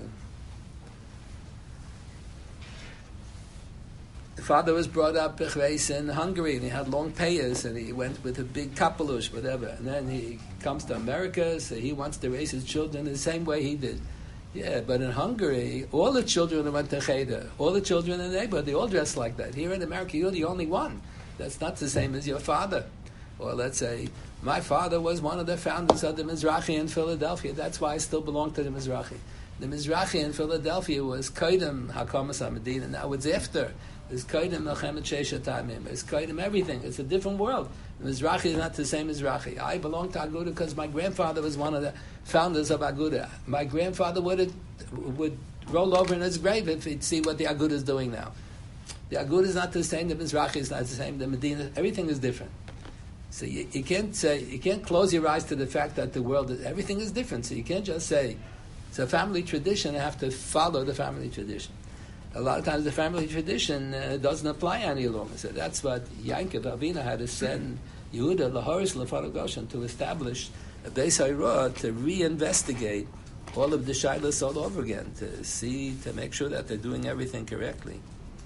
the father was brought up in Hungary, and he had long payas, and he went with a big kapelush, whatever. And then he comes to America, so he wants to raise his children the same way he did. Yeah, but in Hungary, all the children went to Cheder. All the children in the neighborhood, they all dressed like that. Here in America, you're the only one. That's not the same as your father. Or let's say, my father was one of the founders of the Mizrahi in Philadelphia. That's why I still belong to the Mizrahi. The Mizrahi in Philadelphia was Kodim Hakamas HaMedina. Now it's after. It's Kodim Melchemet Sheshet Hamim. It's Kodim everything. It's a different world. The Mizrahi is not the same Mizrahi. I belong to Aguda because my grandfather was one of the founders of Aguda. My grandfather would would roll over in his grave if he'd see what the Aguda is doing now. The Aguda is not the same. The Mizrahi is not the same. The Medina, everything is different. So you, you can't say, you can't close your eyes to the fact that the world is, everything is different. So you can't just say it's a family tradition. You have to follow the family tradition. A lot of times the family tradition uh, doesn't apply any longer. So that's what Yankov Avinu had to send Yehuda Lahoris Lefanav Goshen to establish a Beis Hairah to reinvestigate all of the shilas all over again, to see, to make sure that they're doing everything correctly.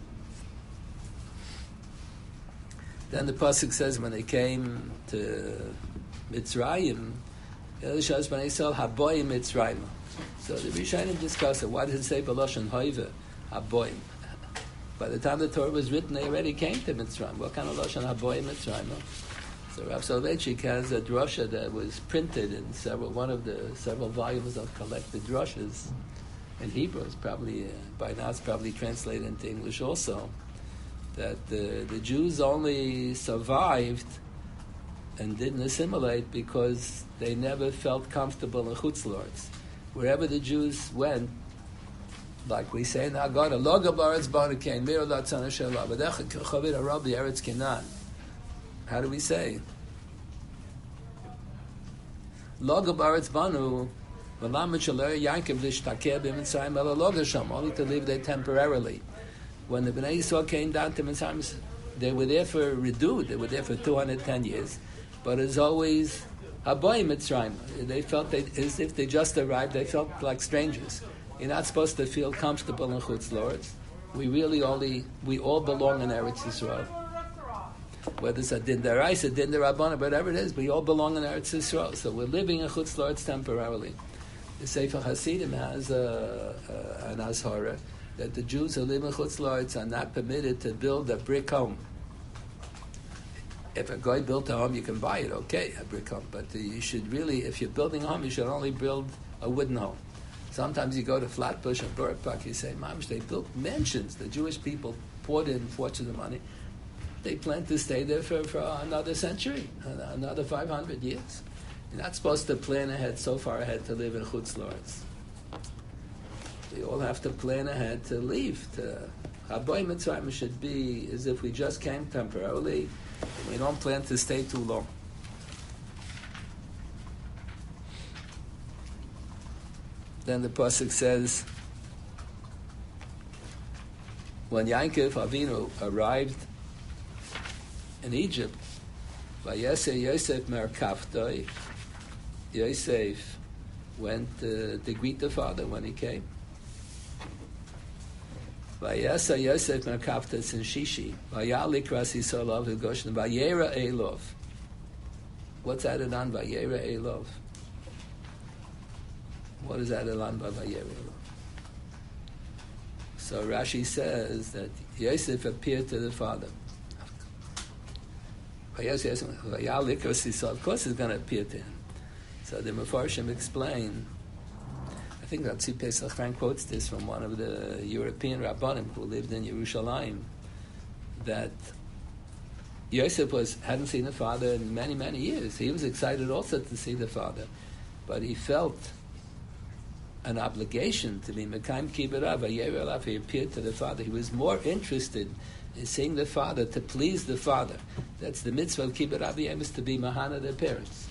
Then the pasuk says when they came to Mitzrayim, Elishaz ben Yisrael haboyim Mitzrayim. So the Rishonim discuss it. Why does it say B'loshen Hoive haboyim? By the time the Torah was written, they already came to Mitzrayim. What kind of loshen haboyim Mitzrayim? So Rav Soloveitchik has a drasha that was printed in several one of the several volumes of collected drashas in Hebrew. It's probably uh, by now it's probably translated into English also. That the, the Jews only survived and didn't assimilate because they never felt comfortable in Chutz La'aretz. Wherever the Jews went, like we say in Haggadah, Lo Gabaretz Barakain, Mir Latzana Shelah, Badech Chavir Arab the Eretz Canaan. How do we say? Lo Gabaretz Banu, V'lam Mishaler Yankim Lishtakeh B'Mitzrayim Ela Lo Gasham, only to live there temporarily. When the Bnei Yisrael came down to Mitzrayim, they were there for Ridu, they were there for two hundred ten years. But as always, Haboy Mitzrayim, they felt they, as if they just arrived, they felt like strangers. You're not supposed to feel comfortable in Chutz La'aretz. We really only, we all belong in Eretz Yisrael. Whether it's a Din Daraisa, a Din Darabana, whatever it is, we all belong in Eretz Yisrael. So we're living in Chutz La'aretz temporarily. The Sefer Hasidim has a, a, an Azhara that the Jews who live in Chutz La'aretz are not permitted to build a brick home. If a guy built a home, you can buy it, okay, a brick home. But you should really, if you're building a home, you should only build a wooden home. Sometimes you go to Flatbush and Borough Park, you say, Mamish, they built mansions. The Jewish people poured in fortunes of money. They plan to stay there for, for another century, another five hundred years. You're not supposed to plan ahead so far ahead to live in Chutz La'aretz. We all have to plan ahead to leave. To Haboy Mitzrayim should be as if we just came temporarily. We don't plan to stay too long. Then the pasuk says, when Yaakov Avinu arrived in Egypt, Vayese Yosef Merkaftoi, Yosef went uh, to greet the father when he came. Vayesa Yosef Merkaftas in Shishi, Vayalik Rasi Solov Goshen, Vayera Elov. What's added on Vayera Elov? What is added on by Vayera Elov? So Rashi says that Yosef appeared to the father. Of course he's going to appear to him. So the Mefarshim explain, I think that Tzvi Pesach Frank quotes this from one of the European Rabbanim who lived in Yerushalayim, that Yosef was, hadn't seen the father in many, many years. He was excited also to see the father, but he felt an obligation to be Mekayim Kiberav. He appeared to the father. He was more interested in seeing the father, to please the father. That's the mitzvah of Kibbutz Av, is to be Mahana their parents.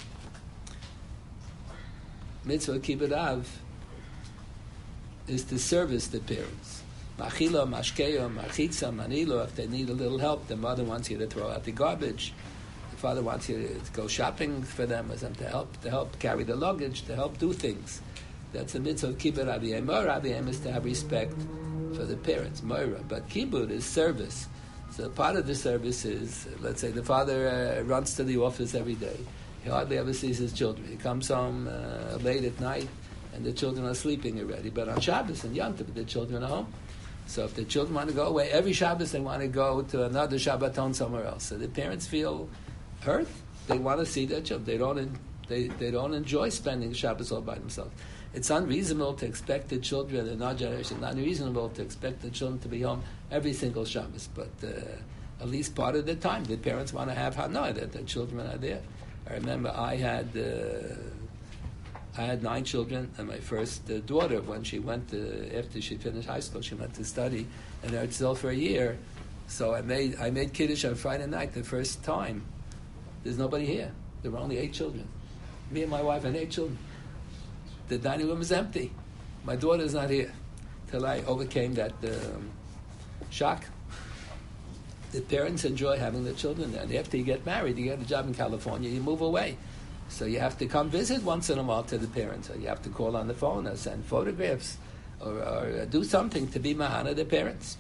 Mitzvah of Kibbutz Av is to service the parents. Machila, mashkeya, machitza, manilo. If they need a little help, the mother wants you to throw out the garbage. The father wants you to go shopping for them, or something to help, to help carry the luggage, to help do things. That's the mitzvah of Kibbutz Av. Moira Av is to have respect for the parents, Moira. But Kibbutz is service. So part of the service is, let's say the father uh, runs to the office every day. He hardly ever sees his children. He comes home uh, late at night, and the children are sleeping already. But on Shabbos and Yom Tov, the children are home. So if the children want to go away, every Shabbos they want to go to another Shabbaton somewhere else. So the parents feel hurt. They want to see their children. They don't, en- they, they don't enjoy spending Shabbos all by themselves. It's unreasonable to expect the children in our generation, not unreasonable to expect the children to be home every single Shabbos, but uh, at least part of the time the parents want to have Hanoah, that the children are there. I remember I had uh, I had nine children, and my first uh, daughter, when she went to, after she finished high school, she went to study in Eretz Yisrael for a year. So I made I made Kiddush on Friday night the first time. There's nobody here. There were only eight children. Me and my wife and eight children. The dining room is empty. My daughter's not here. Till I overcame that um, shock. The parents enjoy having the children there. And after you get married, you get a job in California, you move away. So you have to come visit once in a while to the parents. Or you have to call on the phone or send photographs or, or do something to be Mahana the parents.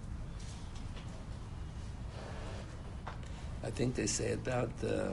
I think they say about... Uh,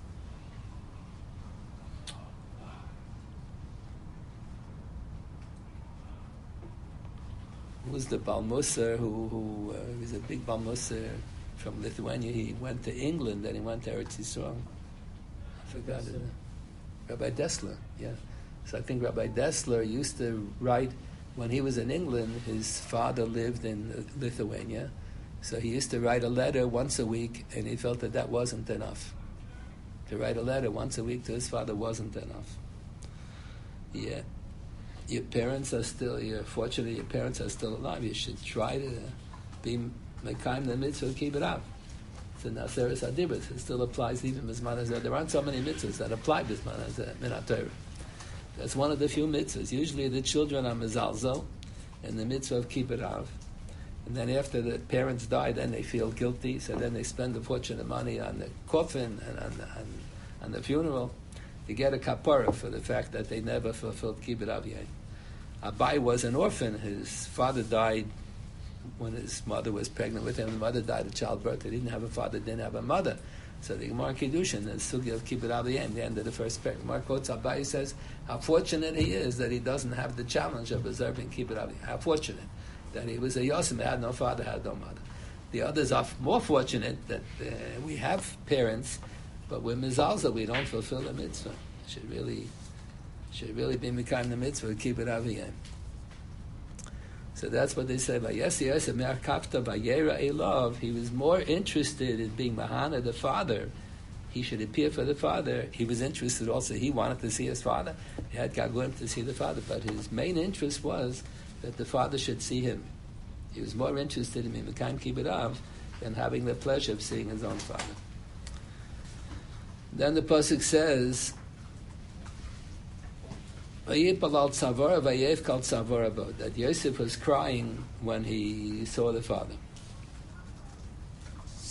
Who was the Balmusar who, who uh, was a big Balmusar from Lithuania. He went to England and he went to Eretz Yisrael. I forgot it. Rabbi Dessler, yeah. So I think Rabbi Dessler used to write, when he was in England, his father lived in Lithuania, so he used to write a letter once a week, and he felt that that wasn't enough. To write a letter once a week to his father wasn't enough. Yeah. Your parents are still, you're fortunate your parents are still alive. You should try to be Mekayim the mitzvah, keep it up. So Naseres Adibas, it still applies even Mizman Hazeh. There aren't so many mitzvahs that apply Mizman Hazeh, Min HaTorah. That's one of the few mitzvahs. Usually the children are Mezalzel, and the mitzvah of keep it up. And then after the parents die, then they feel guilty, so then they spend a fortune of money on the coffin and on the, on, on the funeral. To get a kapara for the fact that they never fulfilled Kibbutz Aviyah. Abai was an orphan. His father died when his mother was pregnant with him. The mother died of childbirth. He didn't have a father, didn't have a mother. So the Gemara Kiddushin, the Sugya of Kibbutz Aviyah, the end of the first paragraph, Gemara quotes Abai, says how fortunate he is that he doesn't have the challenge of observing Kibbutz Aviyah. How fortunate that he was a Yosim, had no father, had no mother. The others are more fortunate that uh, we have parents, but we're mizalza, we don't fulfill the mitzvah. Should really, should really be mekayim the mitzvah, keep it aviyim. So that's what they say. Vayesi Yosef me'akafta vayera elov. He was more interested in being Mahana, the father. He should appear for the father. He was interested also. He wanted to see his father. He had gaguim to see the father, but his main interest was that the father should see him. He was more interested in being mekayim kibbutz av than having the pleasure of seeing his own father. Then the pasuk says, that Yosef was crying when he saw the father.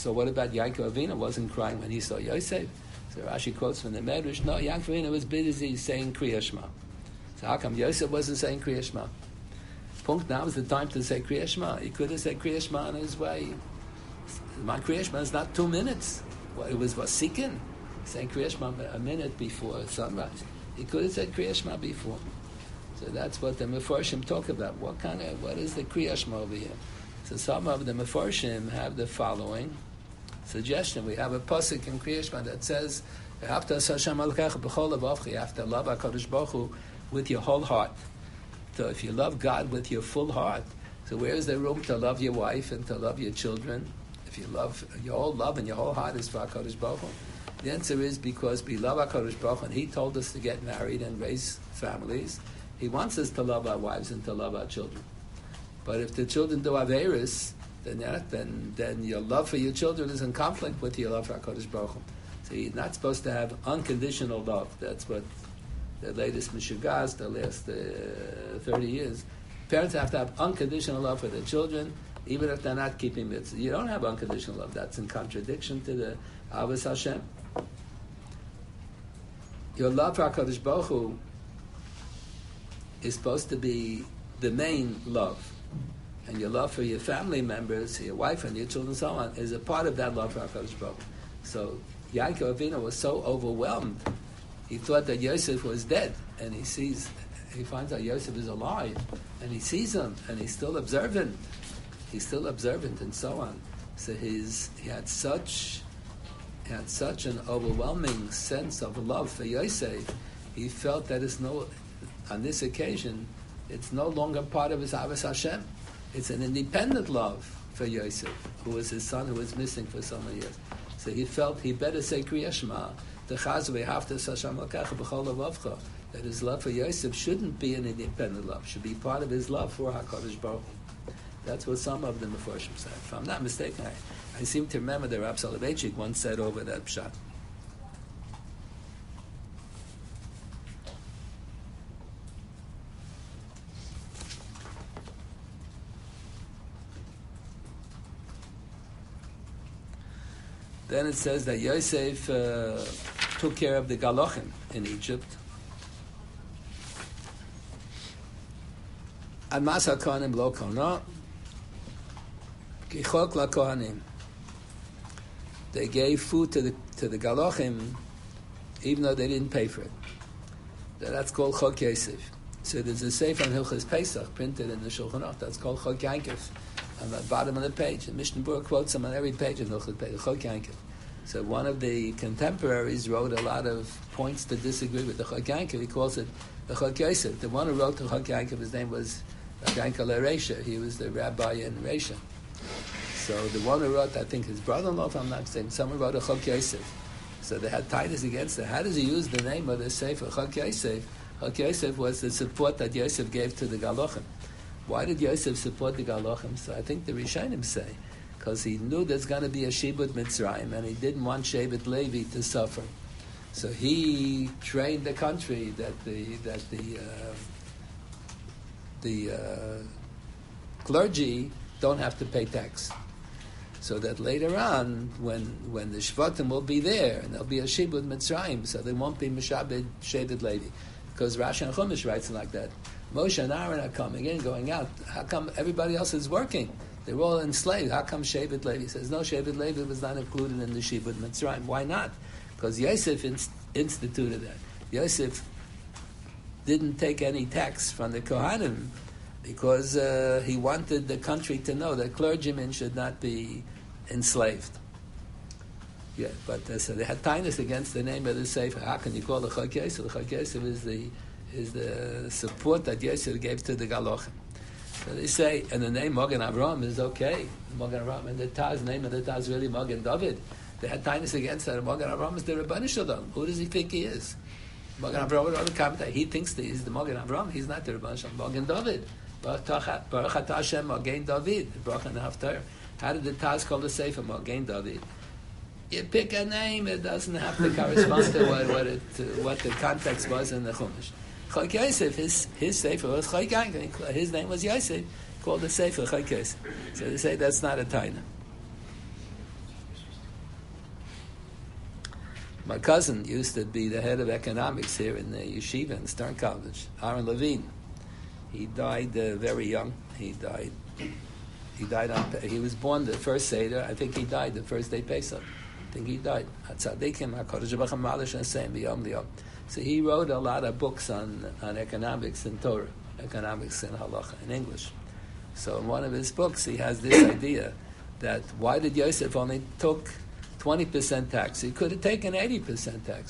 So what about Yaakov Avinu wasn't crying when he saw Yosef? So Rashi quotes from the Medrash, no, Yaakov Avinu was busy saying Kriya Shema. So how come Yosef wasn't saying Kriya Shema? Punkt, now is the time to say Kriya Shema. He could have said Kriya Shema on his way. My Kriya Shema is not two minutes. Well, it was Vasikin, saying Kriya Shema a minute before sunrise. He could have said Kriya Shema before. So that's what the Mefarshim talk about. What kind of, what is the Kriya Shema over here? So some of the Mefarshim have the following suggestion. We have a pasuk in Kriya Shema that says, you have to love HaKadosh Baruch Hu with your whole heart. So if you love God with your full heart, so where is there room to love your wife and to love your children? If you love, your whole love and your whole heart is for HaKadosh Baruch Hu. The answer is because we love HaKadosh Baruch Hu, and He told us to get married and raise families. He wants us to love our wives and to love our children. But if the children do Averis, then, then then your love for your children is in conflict with your love for HaKadosh Baruch Hu. So you're not supposed to have unconditional love. That's what the latest Meshuggahs, the last uh, thirty years. Parents have to have unconditional love for their children, even if they're not keeping mitzvah. You don't have unconditional love. That's in contradiction to the Avos Hashem. Your love for HaKadosh Baruch Hu is supposed to be the main love. And your love for your family members, your wife and your children and so on, is a part of that love for HaKadosh Baruch Hu. So Yaakov Avinu was so overwhelmed, he thought that Yosef was dead, and he sees, he finds out Yosef is alive, and he sees him, and he's still observant. He's still observant, and so on. So his he had such he had such an overwhelming sense of love for Yosef. He felt that it's no, on this occasion, it's no longer part of his Avos Hashem. It's an independent love for Yosef, who was his son, who was missing for so many years. So he felt he better say Kriya Shema, that his love for Yosef shouldn't be an independent love, should be part of his love for HaKadosh Baruch Hu. That's what some of the Mefarshim said. If I'm not mistaken, I, I seem to remember that Rav Soloveitchik once said over that pshat. Then it says that Yosef uh, took care of the Galochim in Egypt. And Masa Kohanim lo Kona, Kichok la Kohanim. They gave food to the to the Galochim, even though they didn't pay for it. That's called Chok Yosef. So there's a Sefer on Hilchos Pesach printed in the Shulchan Aruch. That's called Chok Yankov. On the bottom of the page, and Mishnah Berurah quotes them on every page of Hilchos Pesach. Chok Yankov. So one of the contemporaries wrote a lot of points to disagree with the Chok Yankov. He calls it the Chok Yosef. The one who wrote the Chok Yankov, his name was Yankov Reisha. He was the rabbi in Reisha. So the one who wrote, I think his brother-in-law, if I'm not mistaken, someone wrote a Chok Yosef. So they had Titus against it. How does he use the name of the Sefer Chok Yosef? Chok Yosef was the support that Yosef gave to the Galochim. Why did Yosef support the Galochim? So I think the Rishonim say, because he knew there's going to be a Shibud Mitzrayim, and he didn't want Shevet Levi to suffer. So he trained the country that the that the uh, the uh, clergy don't have to pay tax, so that later on, when when the Shvatim will be there, and there'll be a Shibud Mitzrayim, so there won't be Mishabed Shevet Levi, because Rashi and Chumash writes like that. Moshe and Aaron are coming in, going out. How come everybody else is working? They're all enslaved. How come Shevet Levi? He says, no, Shevet Levi was not included in the Shibud Mitzrayim. Why not? Because Yosef inst- instituted that. Yosef didn't take any tax from the Kohanim because uh, he wanted the country to know that clergymen should not be enslaved. Yeah, but uh, so they had tinus against the name of the Sefer. How can you call it Chok Yosef? Chok Yosef is the is the support that Yosef gave to the Galochim. So they say, and the name Magen Avraham is okay. Magen Avraham, and the Taz, name of the Taz really Magen David. They had tinus against that. Magen Avraham is the Rebbeinu Shalom. Who does he think he is? Magen Avraham wrote a comment. He thinks that he's the Magen Avraham. He's not the Rebbeinu Shalom. Magen David. Baruch Atah Hashem Magen David. Baruch and Haftarah. How did the Taz call the Sefer Magen David? You pick a name, it doesn't have to correspond to what, what, it, to what the context was in the Chumash. Chok Yosef, his, his Sefer was Chok Yankov. His name was Yosef, called the Sefer Chok Yosef. So they say that's not a taina. My cousin used to be the head of economics here in the yeshiva in Stern College, Aaron Levine. He died uh, very young. He died. He died on. He was born the first Seder. I think he died the first day Pesach. I think he died. So he wrote a lot of books on, on economics and Torah, economics and halacha in English. So in one of his books, he has this idea that why did Yosef only took twenty percent tax? He could have taken eighty percent tax.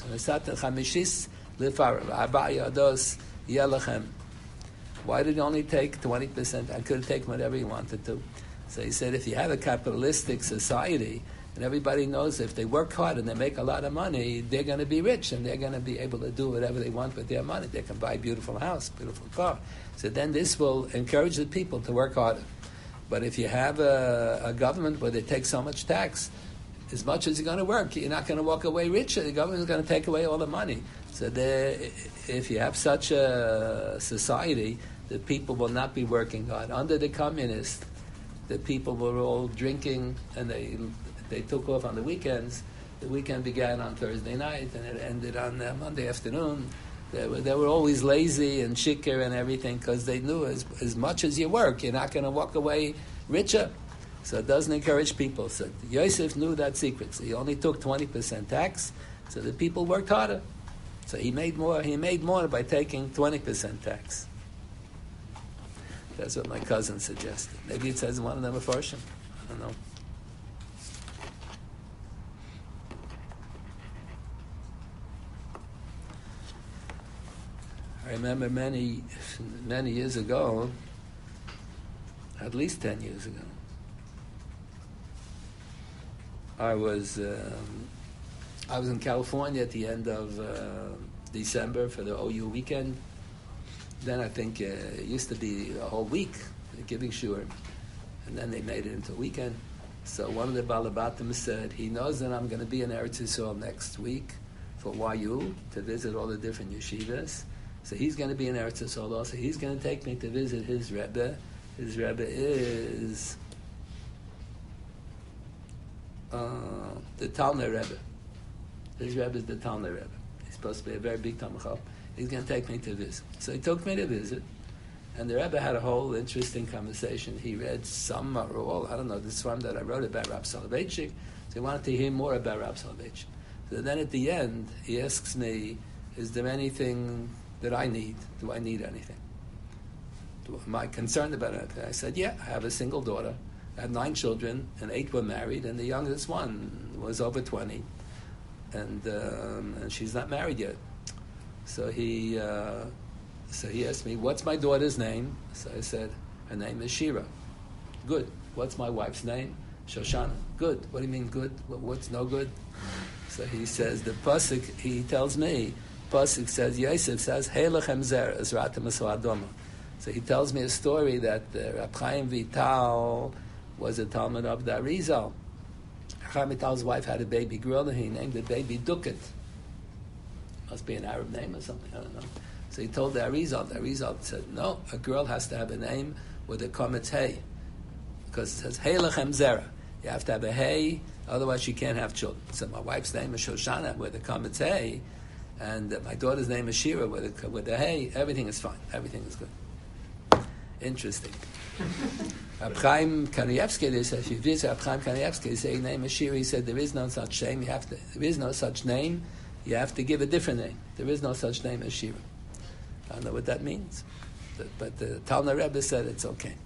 Why did he only take twenty percent? I could have taken whatever he wanted to. So he said, if you have a capitalistic society, and everybody knows if they work hard and they make a lot of money, they're going to be rich and they're going to be able to do whatever they want with their money. They can buy a beautiful house, beautiful car. So then this will encourage the people to work harder. But if you have a, a government where they take so much tax, as much as you're going to work, you're not going to walk away richer. The government is going to take away all the money. So there, if you have such a society, the people will not be working hard. Under the communists, the people were all drinking and they they took off on the weekends. The weekend began on Thursday night and it ended on uh, Monday afternoon. They were, they were always lazy and shikar and everything because they knew as, as much as you work, you're not going to walk away richer. So it doesn't encourage people. So Yosef knew that secret. So he only took twenty percent tax, so the people worked harder. So he made more. He made more by taking twenty percent tax. That's what my cousin suggested. Maybe it says one of them a fortune. I don't know. I remember many, many years ago, at least ten years ago, I was um, I was in California at the end of uh, December for the O U weekend. Then I think uh, it used to be a whole week, giving shiur, and then they made it into a weekend. So one of the Balabatim said, he knows that I'm going to be in Eretz Yisrael next week for Y U to visit all the different yeshivas. So he's going to be in Eretz Yisrael also. He's going to take me to visit his Rebbe. His Rebbe is uh, the Talmud Rebbe. His Rebbe is the Talmud Rebbe. He's supposed to be a very big Talmud Chacham. He's going to take me to visit. So he took me to visit, and the Rebbe had a whole interesting conversation. He read some or all, I don't know, the Swarm that I wrote about Rab Soloveitchik, so he wanted to hear more about Rab Soloveitchik. So then at the end, he asks me, is there anything that I need? Do I need anything? Do, am I concerned about anything? I said, yeah, I have a single daughter. I have nine children, and eight were married, and the youngest one was over twenty, and um, and she's not married yet. So he uh, so he asked me, what's my daughter's name? So I said, her name is Shira. Good. What's my wife's name? Shoshana. Good. What do you mean good? What's no good? So he says, the pasuk, he tells me, pasuk says, Yosef says, Hey lechem zer, Ezratim Adoma. So he tells me a story that uh, Rab Chaim Vital was a Talmud of the Arizal. Chaim Vital's wife had a baby girl, and he named the baby Duket. Must be an Arab name or something, I don't know. So he told the Arizal, the Arizal said, no, a girl has to have a name with a kometz hey, because it says, Hey lechem zera. You have to have a hey, otherwise you can't have children. So my wife's name is Shoshana with a kometz hey, and uh, my daughter's name is Shira with a, with a hey. Everything is fine. Everything is good. Interesting. Rab Chaim Kanievsky, if you visit Rab Chaim Kanievsky, he said, his name is Shira. He said, there is no such name. You have to, there is no such name. You have to give a different name. There is no such name as Shira. I don't know what that means, but, but the Talmud Rebbe said it's okay.